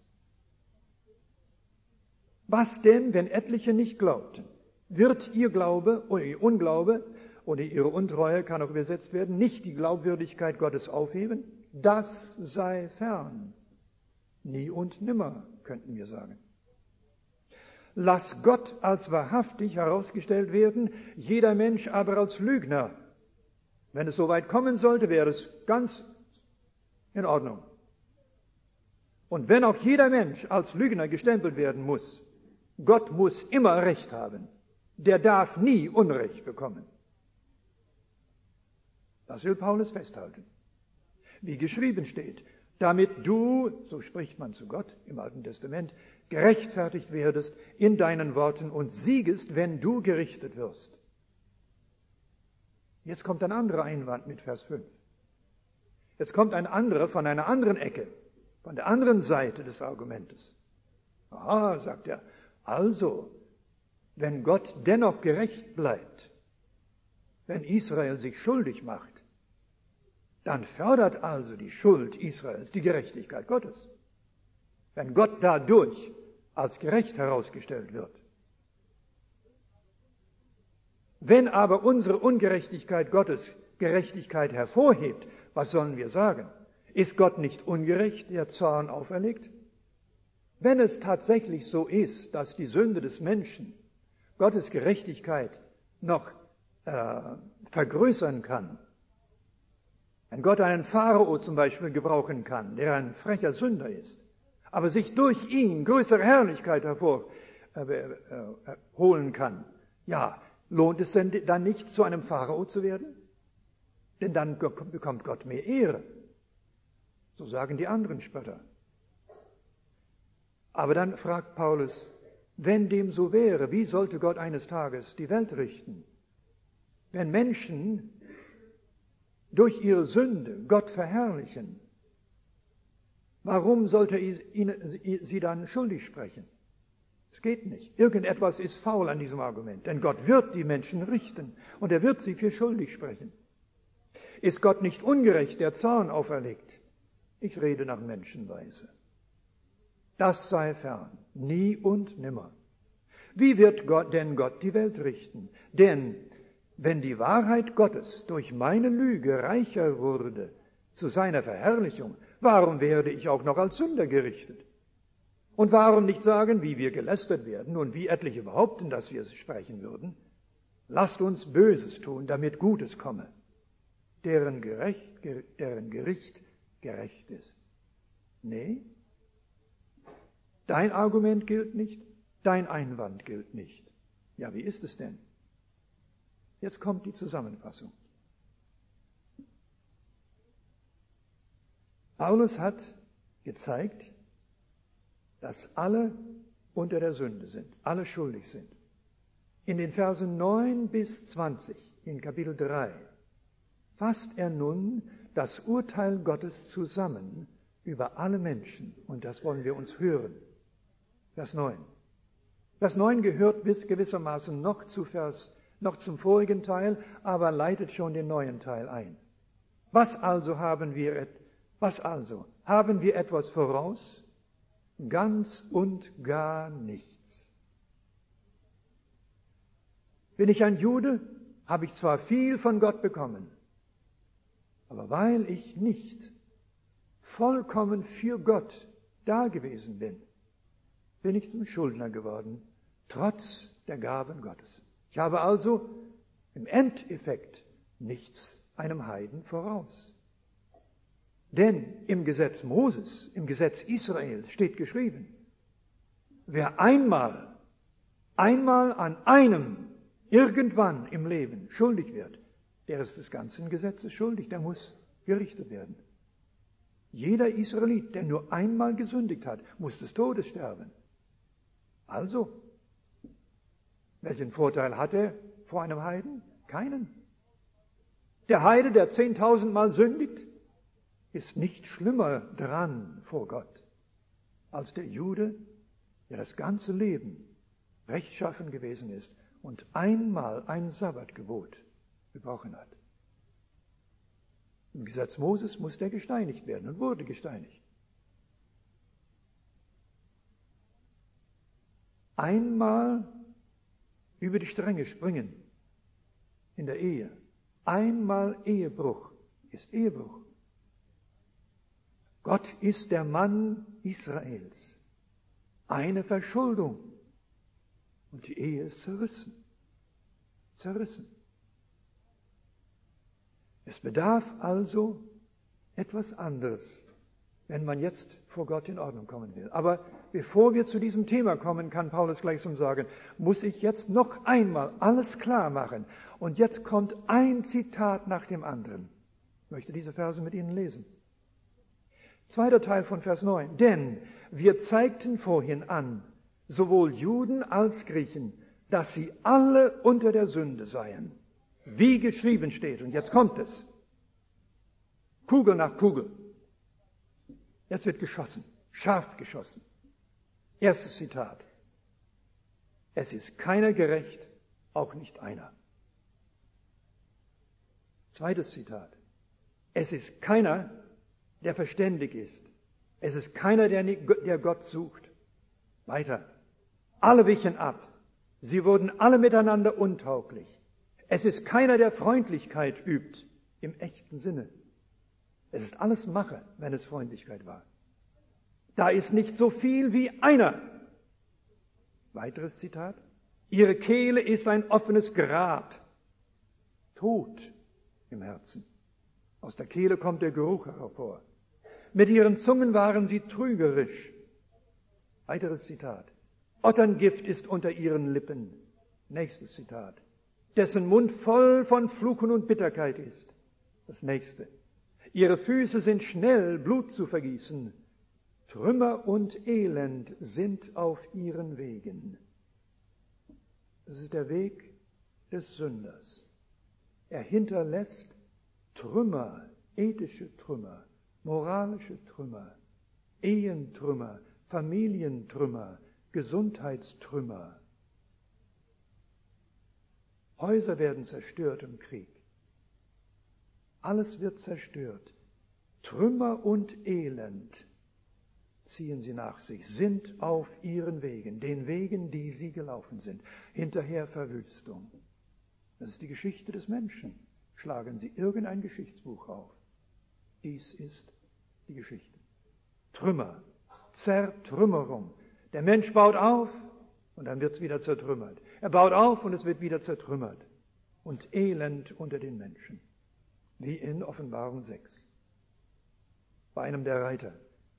Speaker 1: Was denn, wenn etliche nicht glaubten? Wird ihr Glaube oder ihr Unglaube oder ihre Untreue, kann auch übersetzt werden, nicht die Glaubwürdigkeit Gottes aufheben? Das sei fern. Nie und nimmer, könnten wir sagen. Lass Gott als wahrhaftig herausgestellt werden, jeder Mensch aber als Lügner. Wenn es so weit kommen sollte, wäre es ganz in Ordnung. Und wenn auch jeder Mensch als Lügner gestempelt werden muss, Gott muss immer Recht haben. Der darf nie Unrecht bekommen. Das will Paulus festhalten. Wie geschrieben steht, damit du, so spricht man zu Gott im Alten Testament, gerechtfertigt werdest in deinen Worten und siegest, wenn du gerichtet wirst. Jetzt kommt ein anderer Einwand mit Vers 5. Jetzt kommt ein anderer von einer anderen Ecke, von der anderen Seite des Argumentes. Aha, sagt er, also, wenn Gott dennoch gerecht bleibt, wenn Israel sich schuldig macht, dann fördert also die Schuld Israels die Gerechtigkeit Gottes. Wenn Gott dadurch als gerecht herausgestellt wird. Wenn aber unsere Ungerechtigkeit Gottes Gerechtigkeit hervorhebt, was sollen wir sagen? Ist Gott nicht ungerecht, der Zorn auferlegt? Wenn es tatsächlich so ist, dass die Sünde des Menschen Gottes Gerechtigkeit noch vergrößern kann, wenn Gott einen Pharao zum Beispiel gebrauchen kann, der ein frecher Sünder ist, aber sich durch ihn größere Herrlichkeit hervorholen kann, ja, lohnt es denn dann nicht, zu einem Pharao zu werden? Denn dann bekommt Gott mehr Ehre. So sagen die anderen Spötter. Aber dann fragt Paulus, wenn dem so wäre, wie sollte Gott eines Tages die Welt richten? Wenn Menschen durch ihre Sünde Gott verherrlichen, warum sollte sie dann schuldig sprechen? Es geht nicht. Irgendetwas ist faul an diesem Argument, denn Gott wird die Menschen richten und er wird sie für schuldig sprechen. Ist Gott nicht ungerecht, der Zorn auferlegt? Ich rede nach Menschenweise. Das sei fern, nie und nimmer. Wie wird Gott die Welt richten? Denn wenn die Wahrheit Gottes durch meine Lüge reicher wurde zu seiner Verherrlichung, warum werde ich auch noch als Sünder gerichtet? Und warum nicht sagen, wie wir gelästert werden und wie etliche behaupten, dass wir es sprechen würden? Lasst uns Böses tun, damit Gutes komme, deren Gericht gerecht ist. Nee, dein Argument gilt nicht, dein Einwand gilt nicht. Ja, wie ist es denn? Jetzt kommt die Zusammenfassung. Paulus hat gezeigt, dass alle unter der Sünde sind, alle schuldig sind. In den Versen 9 bis 20 in Kapitel 3 fasst er nun das Urteil Gottes zusammen über alle Menschen. Und das wollen wir uns hören. Vers 9. Vers 9 gehört gewissermaßen noch zum vorigen Teil, aber leitet schon den neuen Teil ein. Was also? Haben wir etwas voraus? Ganz und gar nichts. Bin ich ein Jude, habe ich zwar viel von Gott bekommen, aber weil ich nicht vollkommen für Gott da gewesen bin, bin ich zum Schuldner geworden, trotz der Gaben Gottes. Ich habe also im Endeffekt nichts einem Heiden voraus. Denn im Gesetz Moses, im Gesetz Israels steht geschrieben, wer einmal an einem irgendwann im Leben schuldig wird, der ist des ganzen Gesetzes schuldig, der muss gerichtet werden. Jeder Israelit, der nur einmal gesündigt hat, muss des Todes sterben. Also, welchen Vorteil hat er vor einem Heiden? Keinen. Der Heide, der 10.000 Mal sündigt, ist nicht schlimmer dran vor Gott als der Jude, der das ganze Leben rechtschaffen gewesen ist und einmal ein Sabbatgebot gebrochen hat. Im Gesetz Moses musste er gesteinigt werden und wurde gesteinigt. Einmal über die Stränge springen in der Ehe. Einmal Ehebruch ist Ehebruch. Gott ist der Mann Israels. Eine Verschuldung. Und die Ehe ist zerrissen. Zerrissen. Es bedarf also etwas anderes, wenn man jetzt vor Gott in Ordnung kommen will. Aber bevor wir zu diesem Thema kommen, kann Paulus gleich so sagen, muss ich jetzt noch einmal alles klar machen. Und jetzt kommt ein Zitat nach dem anderen. Ich möchte diese Verse mit Ihnen lesen. Zweiter Teil von Vers 9. Denn wir zeigten vorhin an, sowohl Juden als Griechen, dass sie alle unter der Sünde seien. Wie geschrieben steht. Und jetzt kommt es. Kugel nach Kugel. Jetzt wird geschossen. Scharf geschossen. Erstes Zitat. Es ist keiner gerecht, auch nicht einer. Zweites Zitat. Es ist keiner, der verständig ist. Es ist keiner, der Gott sucht. Weiter. Alle wichen ab. Sie wurden alle miteinander untauglich. Es ist keiner, der Freundlichkeit übt, im echten Sinne. Es ist alles Mache, wenn es Freundlichkeit war. Da ist nicht so viel wie einer. Weiteres Zitat. Ihre Kehle ist ein offenes Grab. Tod im Herzen. Aus der Kehle kommt der Geruch hervor. Mit ihren Zungen waren sie trügerisch. Weiteres Zitat. Otterngift ist unter ihren Lippen. Nächstes Zitat. Dessen Mund voll von Fluchen und Bitterkeit ist. Das nächste. Ihre Füße sind schnell, Blut zu vergießen. Trümmer und Elend sind auf ihren Wegen. Das ist der Weg des Sünders. Er hinterlässt Trümmer, ethische Trümmer, moralische Trümmer, Ehentrümmer, Familientrümmer, Gesundheitstrümmer. Häuser werden zerstört im Krieg. Alles wird zerstört. Trümmer und Elend ziehen sie nach sich, sind auf ihren Wegen, den Wegen, die sie gelaufen sind. Hinterher Verwüstung. Das ist die Geschichte des Menschen. Schlagen Sie irgendein Geschichtsbuch auf. Dies ist die Geschichte. Trümmer, Zertrümmerung. Der Mensch baut auf und dann wird es wieder zertrümmert. Er baut auf und es wird wieder zertrümmert. Und Elend unter den Menschen. Wie in Offenbarung 6. Bei einem der Reiter.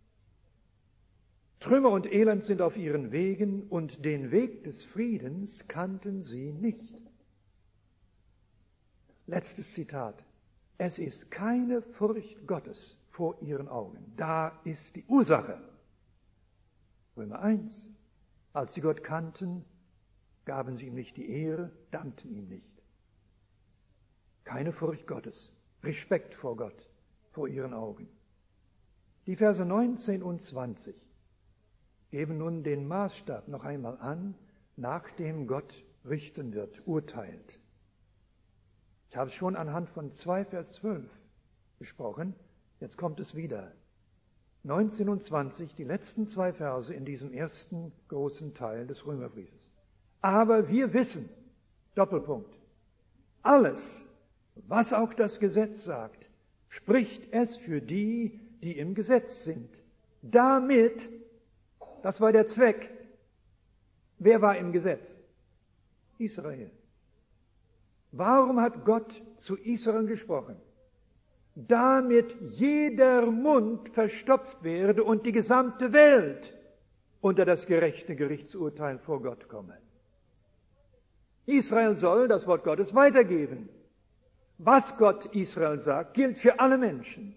Speaker 1: Trümmer und Elend sind auf ihren Wegen und den Weg des Friedens kannten sie nicht. Letztes Zitat. Es ist keine Furcht Gottes vor ihren Augen. Da ist die Ursache. Römer 1. Als sie Gott kannten, gaben sie ihm nicht die Ehre, dankten ihm nicht. Keine Furcht Gottes, Respekt vor Gott, vor ihren Augen. Die Verse 19 und 20 geben nun den Maßstab noch einmal an, nach dem Gott richten wird, urteilt. Ich habe es schon anhand von 2 Vers 12 besprochen, jetzt kommt es wieder. 19 und 20, die letzten 2 Verse in diesem ersten großen Teil des Römerbriefes. Aber wir wissen, Doppelpunkt, alles, was auch das Gesetz sagt, spricht es für die, die im Gesetz sind. Damit, das war der Zweck. Wer war im Gesetz? Israel. Warum hat Gott zu Israel gesprochen? Damit jeder Mund verstopft werde und die gesamte Welt unter das gerechte Gerichtsurteil vor Gott komme. Israel soll das Wort Gottes weitergeben. Was Gott Israel sagt, gilt für alle Menschen.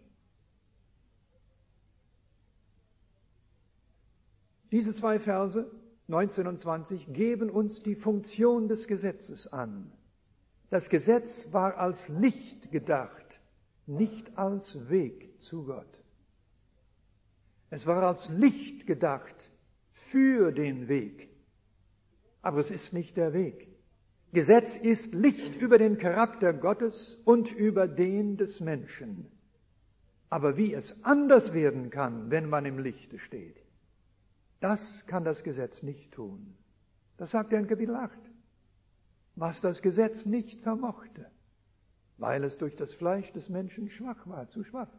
Speaker 1: Diese 2 Verse, 19 und 20, geben uns die Funktion des Gesetzes an. Das Gesetz war als Licht gedacht, nicht als Weg zu Gott. Es war als Licht gedacht für den Weg. Aber es ist nicht der Weg. Gesetz ist Licht über den Charakter Gottes und über den des Menschen. Aber wie es anders werden kann, wenn man im Lichte steht, das kann das Gesetz nicht tun. Das sagt er in Kapitel 8. Was das Gesetz nicht vermochte, weil es durch das Fleisch des Menschen schwach war, zu schwach.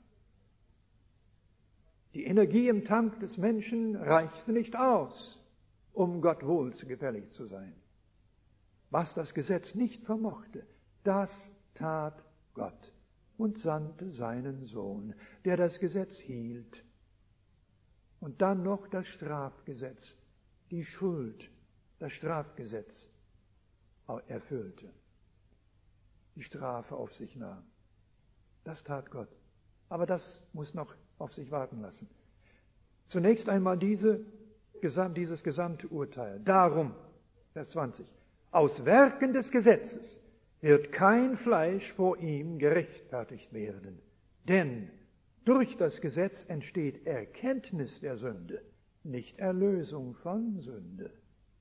Speaker 1: Die Energie im Tank des Menschen reichte nicht aus, um Gott wohlgefällig zu sein. Was das Gesetz nicht vermochte, das tat Gott und sandte seinen Sohn, der das Gesetz hielt. Und dann noch das Strafgesetz, die Schuld, das Strafgesetz erfüllte, die Strafe auf sich nahm. Das tat Gott. Aber das muss noch auf sich warten lassen. Zunächst einmal dieses gesamte Urteil. Darum, Vers 20, aus Werken des Gesetzes wird kein Fleisch vor ihm gerechtfertigt werden. Denn durch das Gesetz entsteht Erkenntnis der Sünde, nicht Erlösung von Sünde.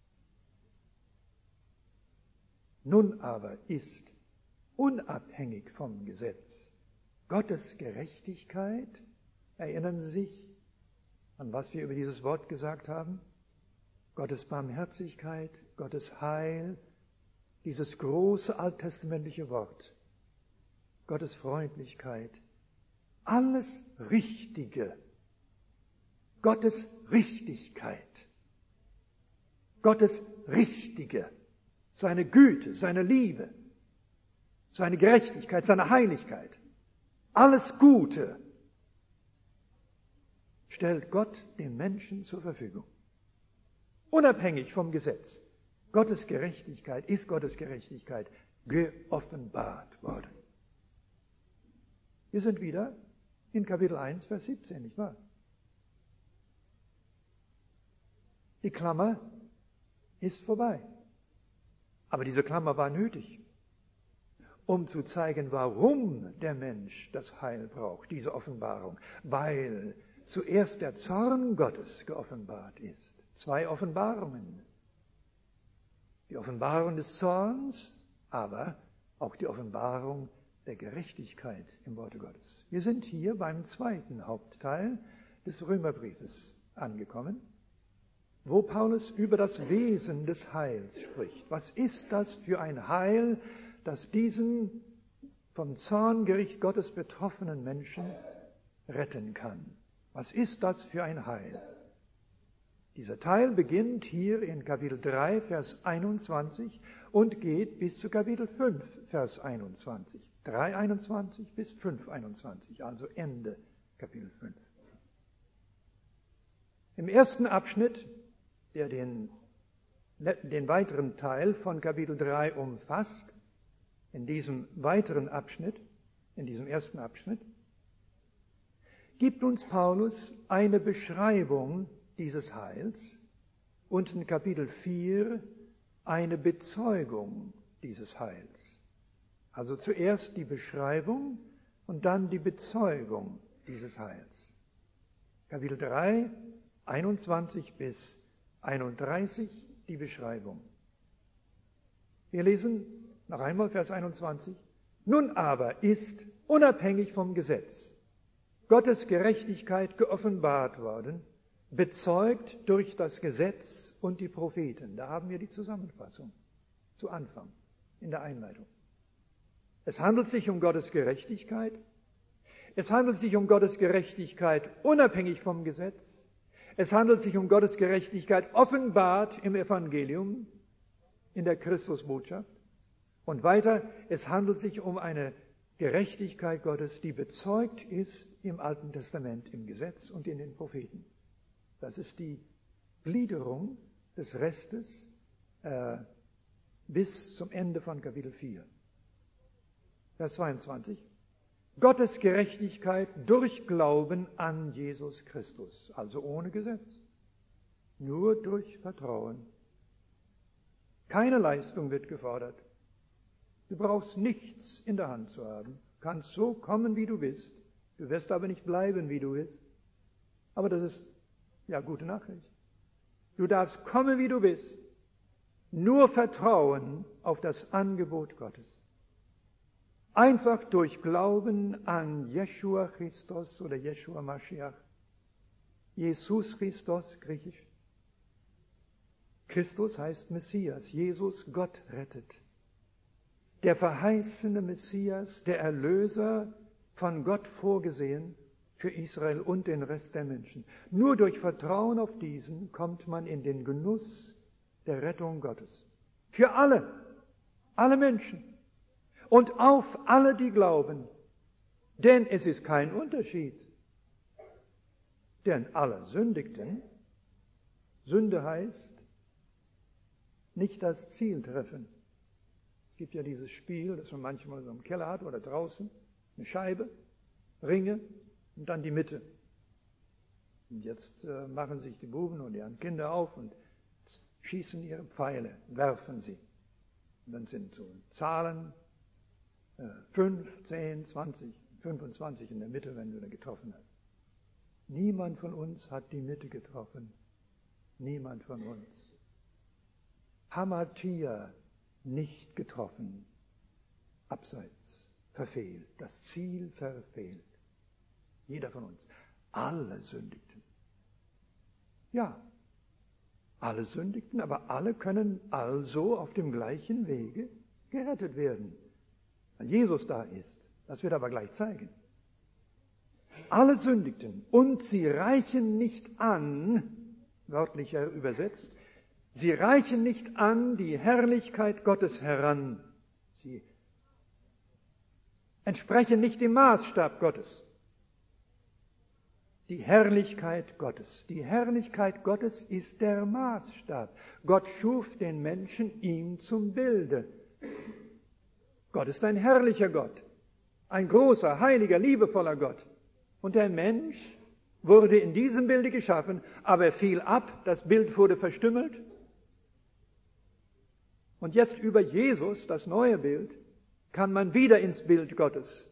Speaker 1: Nun aber ist, unabhängig vom Gesetz, Gottes Gerechtigkeit, erinnern Sie sich an was wir über dieses Wort gesagt haben? Gottes Barmherzigkeit, Gottes Heil, dieses große alttestamentliche Wort, Gottes Freundlichkeit, alles Richtige, Gottes Richtigkeit, Gottes Richtige, seine Güte, seine Liebe, seine Gerechtigkeit, seine Heiligkeit, alles Gute stellt Gott den Menschen zur Verfügung. Unabhängig vom Gesetz. Gottes Gerechtigkeit ist Gottes Gerechtigkeit geoffenbart worden. Wir sind wieder in Kapitel 1, Vers 17, nicht wahr? Die Klammer ist vorbei. Aber diese Klammer war nötig, um zu zeigen, warum der Mensch das Heil braucht, diese Offenbarung. Weil zuerst der Zorn Gottes geoffenbart ist. 2 Offenbarungen. Die Offenbarung des Zorns, aber auch die Offenbarung der Gerechtigkeit im Worte Gottes. Wir sind hier beim zweiten Hauptteil des Römerbriefes angekommen, wo Paulus über das Wesen des Heils spricht. Was ist das für ein Heil, das diesen vom Zorngericht Gottes betroffenen Menschen retten kann? Was ist das für ein Heil? Dieser Teil beginnt hier in Kapitel 3, Vers 21 und geht bis zu Kapitel 5, Vers 21. 3,21 bis 5,21, also Ende Kapitel 5. Im ersten Abschnitt, der den weiteren Teil von Kapitel 3 umfasst, in diesem weiteren Abschnitt, in diesem ersten Abschnitt, gibt uns Paulus eine Beschreibung dieses Heils und in Kapitel 4 eine Bezeugung dieses Heils. Also zuerst die Beschreibung und dann die Bezeugung dieses Heils. Kapitel 3, 21 bis 31, die Beschreibung. Wir lesen noch einmal Vers 21. Nun aber ist, unabhängig vom Gesetz, Gottes Gerechtigkeit geoffenbart worden, bezeugt durch das Gesetz und die Propheten. Da haben wir die Zusammenfassung zu Anfang, in der Einleitung. Es handelt sich um Gottes Gerechtigkeit. Es handelt sich um Gottes Gerechtigkeit unabhängig vom Gesetz. Es handelt sich um Gottes Gerechtigkeit offenbart im Evangelium, in der Christusbotschaft. Und weiter, es handelt sich um eine Gerechtigkeit Gottes, die bezeugt ist im Alten Testament, im Gesetz und in den Propheten. Das ist die Gliederung des Restes bis zum Ende von Kapitel 4. Vers 22. Gottes Gerechtigkeit durch Glauben an Jesus Christus, also ohne Gesetz, nur durch Vertrauen. Keine Leistung wird gefordert. Du brauchst nichts in der Hand zu haben. Du kannst so kommen, wie du bist. Du wirst aber nicht bleiben, wie du bist. Aber das ist ja gute Nachricht. Du darfst kommen, wie du bist. Nur vertrauen auf das Angebot Gottes. Einfach durch Glauben an Jeschua Christus oder Jeschua Mashiach. Jesus Christus, griechisch. Christus heißt Messias. Jesus, Gott rettet. Der verheißene Messias, der Erlöser, von Gott vorgesehen für Israel und den Rest der Menschen. Nur durch Vertrauen auf diesen kommt man in den Genuss der Rettung Gottes. Für alle Menschen und auf alle, die glauben. Denn es ist kein Unterschied. Denn alle sündigten. Sünde heißt nicht das Ziel treffen. Es gibt ja dieses Spiel, das man manchmal so im Keller hat oder draußen. Eine Scheibe, Ringe und dann die Mitte. Und jetzt machen sich die Buben und deren Kinder auf und schießen ihre Pfeile, werfen sie. Und dann sind so Zahlen 5, 10, 20, 25 in der Mitte, wenn du da getroffen hast. Niemand von uns hat die Mitte getroffen. Niemand von uns. Hamatia nicht getroffen. Abseits, verfehlt. Das Ziel verfehlt. Jeder von uns. Alle sündigten. Ja, alle sündigten, aber alle können also auf dem gleichen Wege gerettet werden. Weil Jesus da ist. Das wird aber gleich zeigen. Alle sündigten und sie reichen nicht an, wörtlicher übersetzt, sie reichen nicht an die Herrlichkeit Gottes heran. Sie entsprechen nicht dem Maßstab Gottes. Die Herrlichkeit Gottes. Die Herrlichkeit Gottes ist der Maßstab. Gott schuf den Menschen ihm zum Bilde. Gott ist ein herrlicher Gott. Ein großer, heiliger, liebevoller Gott. Und der Mensch wurde in diesem Bilde geschaffen, aber er fiel ab, das Bild wurde verstümmelt. Und jetzt über Jesus, das neue Bild, kann man wieder ins Bild Gottes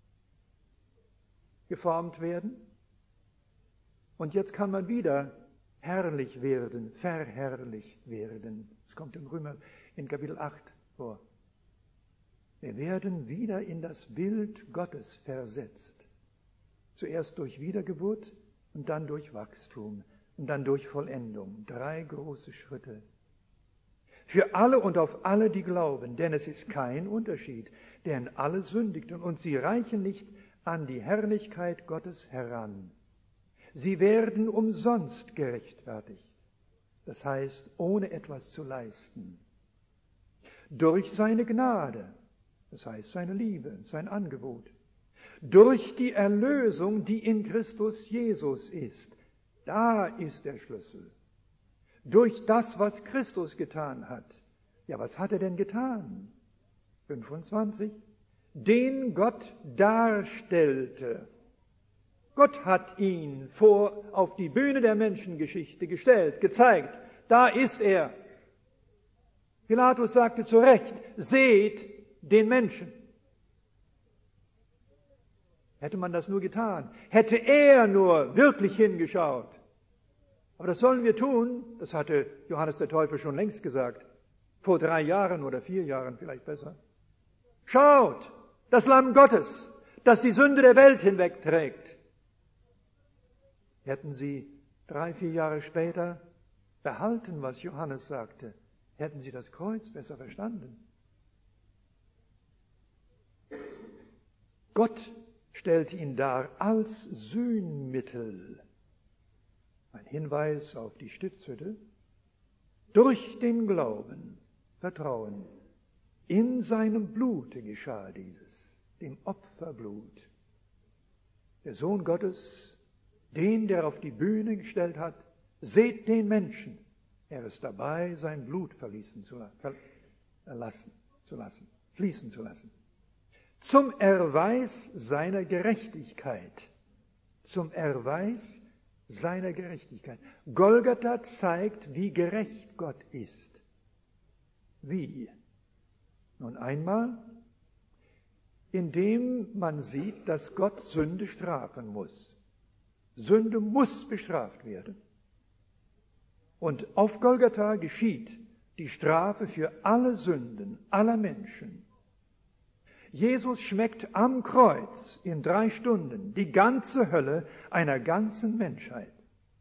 Speaker 1: geformt werden. Und jetzt kann man wieder herrlich werden, verherrlicht werden. Es kommt im Römer in Kapitel 8 vor. Wir werden wieder in das Bild Gottes versetzt. Zuerst durch Wiedergeburt und dann durch Wachstum und dann durch Vollendung. 3 große Schritte. Für alle und auf alle, die glauben, denn es ist kein Unterschied, denn alle sündigten und sie reichen nicht an die Herrlichkeit Gottes heran. Sie werden umsonst gerechtfertigt, das heißt, ohne etwas zu leisten. Durch seine Gnade, das heißt, seine Liebe, sein Angebot. Durch die Erlösung, die in Christus Jesus ist. Da ist der Schlüssel. Durch das, was Christus getan hat. Ja, was hat er denn getan? 25. den Gott darstellte. Gott hat ihn auf die Bühne der Menschengeschichte gestellt, gezeigt. Da ist er. Pilatus sagte zu Recht, seht den Menschen. Hätte man das nur getan, hätte er nur wirklich hingeschaut. Aber das sollen wir tun, das hatte Johannes der Täufer schon längst gesagt, vor 3 Jahren oder 4 Jahren vielleicht besser. Schaut, das Lamm Gottes, das die Sünde der Welt hinwegträgt. Hätten sie 3, 4 Jahre später behalten, was Johannes sagte, hätten sie das Kreuz besser verstanden. Gott stellte ihn dar als Sühnmittel. Ein Hinweis auf die Stiftshütte. Durch den Glauben, Vertrauen, in seinem Blute geschah dieses, dem Opferblut. Der Sohn Gottes, den, der auf die Bühne gestellt hat, seht den Menschen. Er ist dabei, sein Blut fließen zu lassen. Zum Erweis seiner Gerechtigkeit. Zum Erweis seiner Gerechtigkeit. Golgatha zeigt, wie gerecht Gott ist. Wie? Nun einmal, indem man sieht, dass Gott Sünde strafen muss. Sünde muss bestraft werden. Und auf Golgatha geschieht die Strafe für alle Sünden aller Menschen. Jesus schmeckt am Kreuz in 3 Stunden die ganze Hölle einer ganzen Menschheit.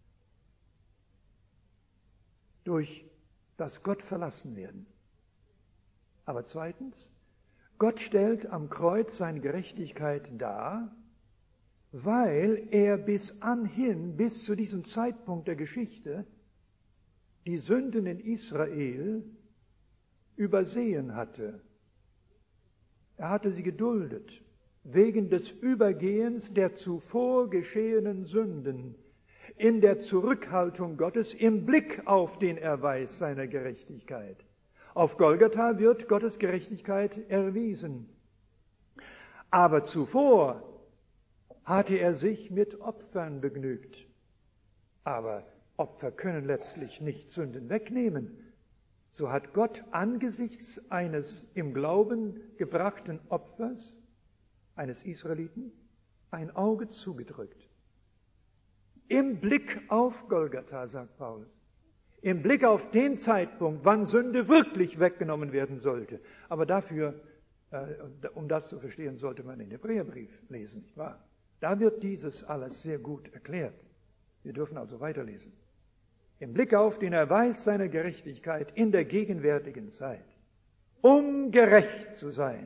Speaker 1: Durch das Gott verlassen werden. Aber zweitens, Gott stellt am Kreuz seine Gerechtigkeit dar, weil er bis zu diesem Zeitpunkt der Geschichte, die Sünden in Israel übersehen hatte. Er hatte sie geduldet, wegen des Übergehens der zuvor geschehenen Sünden, in der Zurückhaltung Gottes im Blick auf den Erweis seiner Gerechtigkeit. Auf Golgatha wird Gottes Gerechtigkeit erwiesen. Aber zuvor hatte er sich mit Opfern begnügt. Aber Opfer können letztlich nicht Sünden wegnehmen. So hat Gott angesichts eines im Glauben gebrachten Opfers, eines Israeliten, ein Auge zugedrückt. Im Blick auf Golgatha, sagt Paulus, im Blick auf den Zeitpunkt, wann Sünde wirklich weggenommen werden sollte. Aber dafür, um das zu verstehen, sollte man den Hebräerbrief lesen, nicht wahr? Da wird dieses alles sehr gut erklärt. Wir dürfen also weiterlesen. Im Blick auf den Erweis seiner Gerechtigkeit in der gegenwärtigen Zeit, um gerecht zu sein.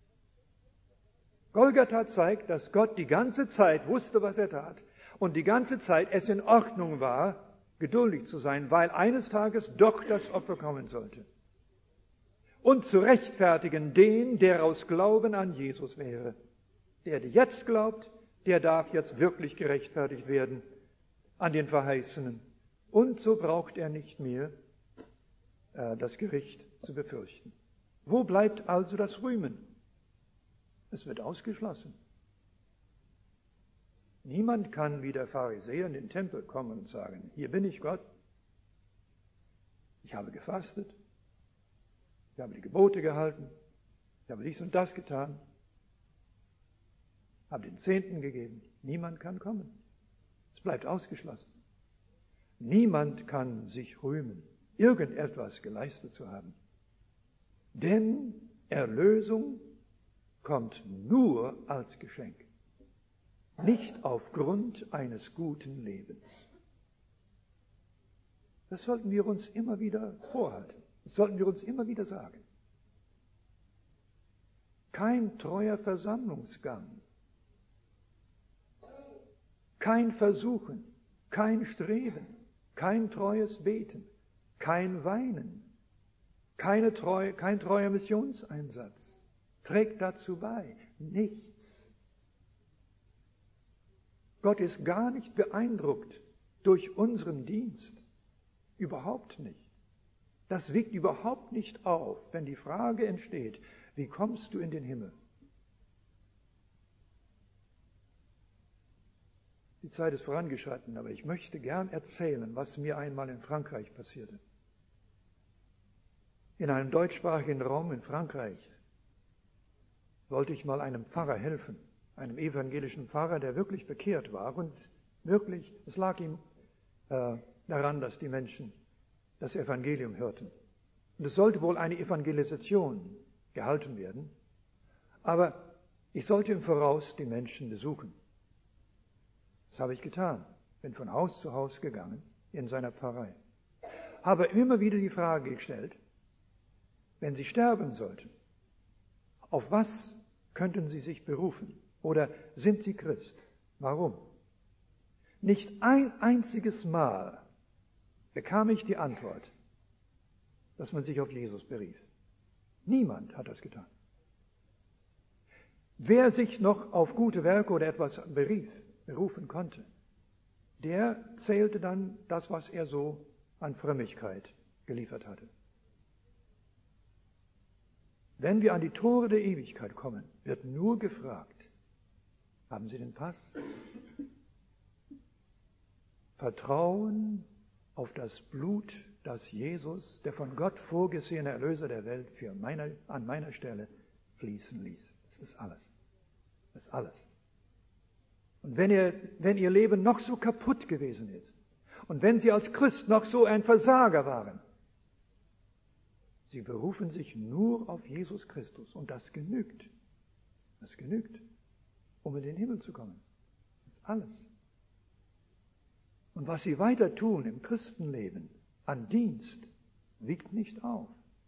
Speaker 1: Golgatha zeigt, dass Gott die ganze Zeit wusste, was er tat und die ganze Zeit es in Ordnung war, geduldig zu sein, weil eines Tages doch das Opfer kommen sollte. Und zu rechtfertigen den, der aus Glauben an Jesus wäre. Der jetzt glaubt, der darf jetzt wirklich gerechtfertigt werden an den Verheißenen. Und so braucht er nicht mehr das Gericht zu befürchten. Wo bleibt also das Rühmen? Es wird ausgeschlossen. Niemand kann wie der Pharisäer in den Tempel kommen und sagen, hier bin ich Gott, ich habe gefastet, ich habe die Gebote gehalten, ich habe dies und das getan, habe den Zehnten gegeben. Niemand kann kommen. Es bleibt ausgeschlossen. Niemand kann sich rühmen, irgendetwas geleistet zu haben. Denn Erlösung kommt nur als Geschenk, nicht aufgrund eines guten Lebens. Das sollten wir uns immer wieder vorhalten. Das sollten wir uns immer wieder sagen. Kein treuer Versammlungsgang, kein Versuchen, kein Streben, kein treues Beten, kein Weinen, kein treuer Missionseinsatz trägt dazu bei. Nichts. Gott ist gar nicht beeindruckt durch unseren Dienst. Überhaupt nicht. Das wiegt überhaupt nicht auf, wenn die Frage entsteht, wie kommst du in den Himmel? Die Zeit ist vorangeschritten, aber ich möchte gern erzählen, was mir einmal in Frankreich passierte. In einem deutschsprachigen Raum in Frankreich wollte ich mal einem Pfarrer helfen, einem evangelischen Pfarrer, der wirklich bekehrt war und wirklich, es lag ihm daran, dass die Menschen das Evangelium hörten. Und es sollte wohl eine Evangelisation gehalten werden, aber ich sollte im Voraus die Menschen besuchen. Das habe ich getan, bin von Haus zu Haus gegangen in seiner Pfarrei. Habe immer wieder die Frage gestellt, wenn Sie sterben sollten, auf was könnten Sie sich berufen? Oder sind Sie Christ? Warum? Nicht ein einziges Mal bekam ich die Antwort, dass man sich auf Jesus berief. Niemand hat das getan. Wer sich noch auf gute Werke oder etwas berufen konnte, der zählte dann das, was er so an Frömmigkeit geliefert hatte. Wenn wir an die Tore der Ewigkeit kommen, wird nur gefragt, haben Sie den Pass? Vertrauen auf das Blut, das Jesus, der von Gott vorgesehene Erlöser der Welt, an meiner Stelle fließen ließ. Das ist alles. Das ist alles. Und wenn Ihr Leben noch so kaputt gewesen ist und wenn Sie als Christ noch so ein Versager waren, Sie berufen sich nur auf Jesus Christus und das genügt. Das genügt, um in den Himmel zu kommen. Das ist alles. Und was Sie weiter tun im Christenleben an Dienst, wiegt nicht auf.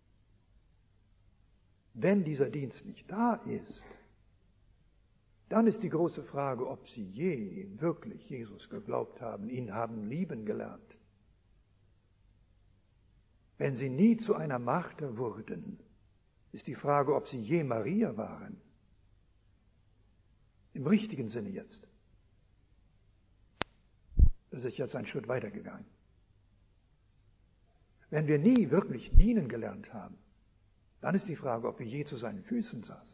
Speaker 1: Wenn dieser Dienst nicht da ist, dann ist die große Frage, ob Sie je wirklich Jesus geglaubt haben, ihn haben lieben gelernt. Wenn Sie nie zu einer Marter wurden, ist die Frage, ob Sie je Maria waren. Im richtigen Sinne jetzt. Das ist jetzt ein Schritt weitergegangen. Wenn wir nie wirklich dienen gelernt haben, dann ist die Frage, ob wir je zu seinen Füßen saßen.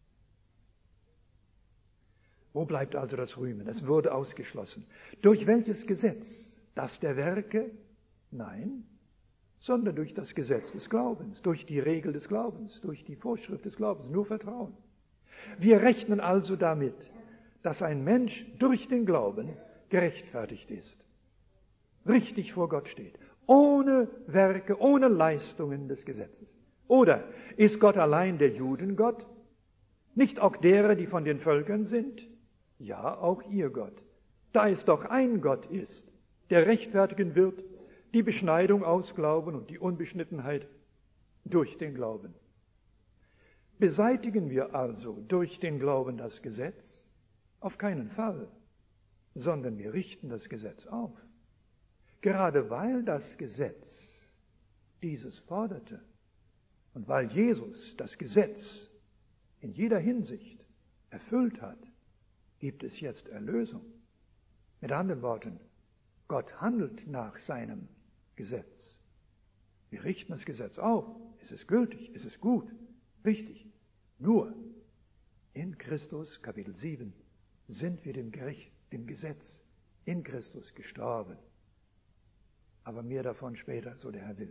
Speaker 1: Wo bleibt also das Rühmen? Es wurde ausgeschlossen. Durch welches Gesetz? Das der Werke? Nein, sondern durch das Gesetz des Glaubens, durch die Regel des Glaubens, durch die Vorschrift des Glaubens, nur Vertrauen. Wir rechnen also damit, dass ein Mensch durch den Glauben gerechtfertigt ist, richtig vor Gott steht, ohne Werke, ohne Leistungen des Gesetzes. Oder ist Gott allein der Judengott? Nicht auch derer, die von den Völkern sind? Ja, auch ihr Gott. Da es doch ein Gott ist, der rechtfertigen wird, die Beschneidung aus Glauben und die Unbeschnittenheit durch den Glauben. Beseitigen wir also durch den Glauben das Gesetz? Auf keinen Fall, sondern wir richten das Gesetz auf. Gerade weil das Gesetz dieses forderte und weil Jesus das Gesetz in jeder Hinsicht erfüllt hat, gibt es jetzt Erlösung. Mit anderen Worten, Gott handelt nach seinem Gesetz. Wir richten das Gesetz auf. Es ist gültig, es ist gut, richtig. Nur in Christus, Kapitel 7, sind wir dem Gesetz in Christus gestorben. Aber mehr davon später, so der Herr will.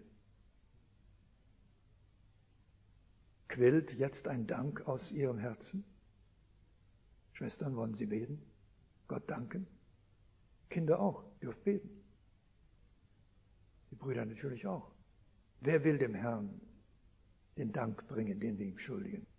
Speaker 1: Quillt jetzt ein Dank aus Ihrem Herzen? Schwestern, wollen Sie beten? Gott danken? Kinder auch, dürft beten. Die Brüder natürlich auch. Wer will dem Herrn den Dank bringen, den wir ihm schuldigen?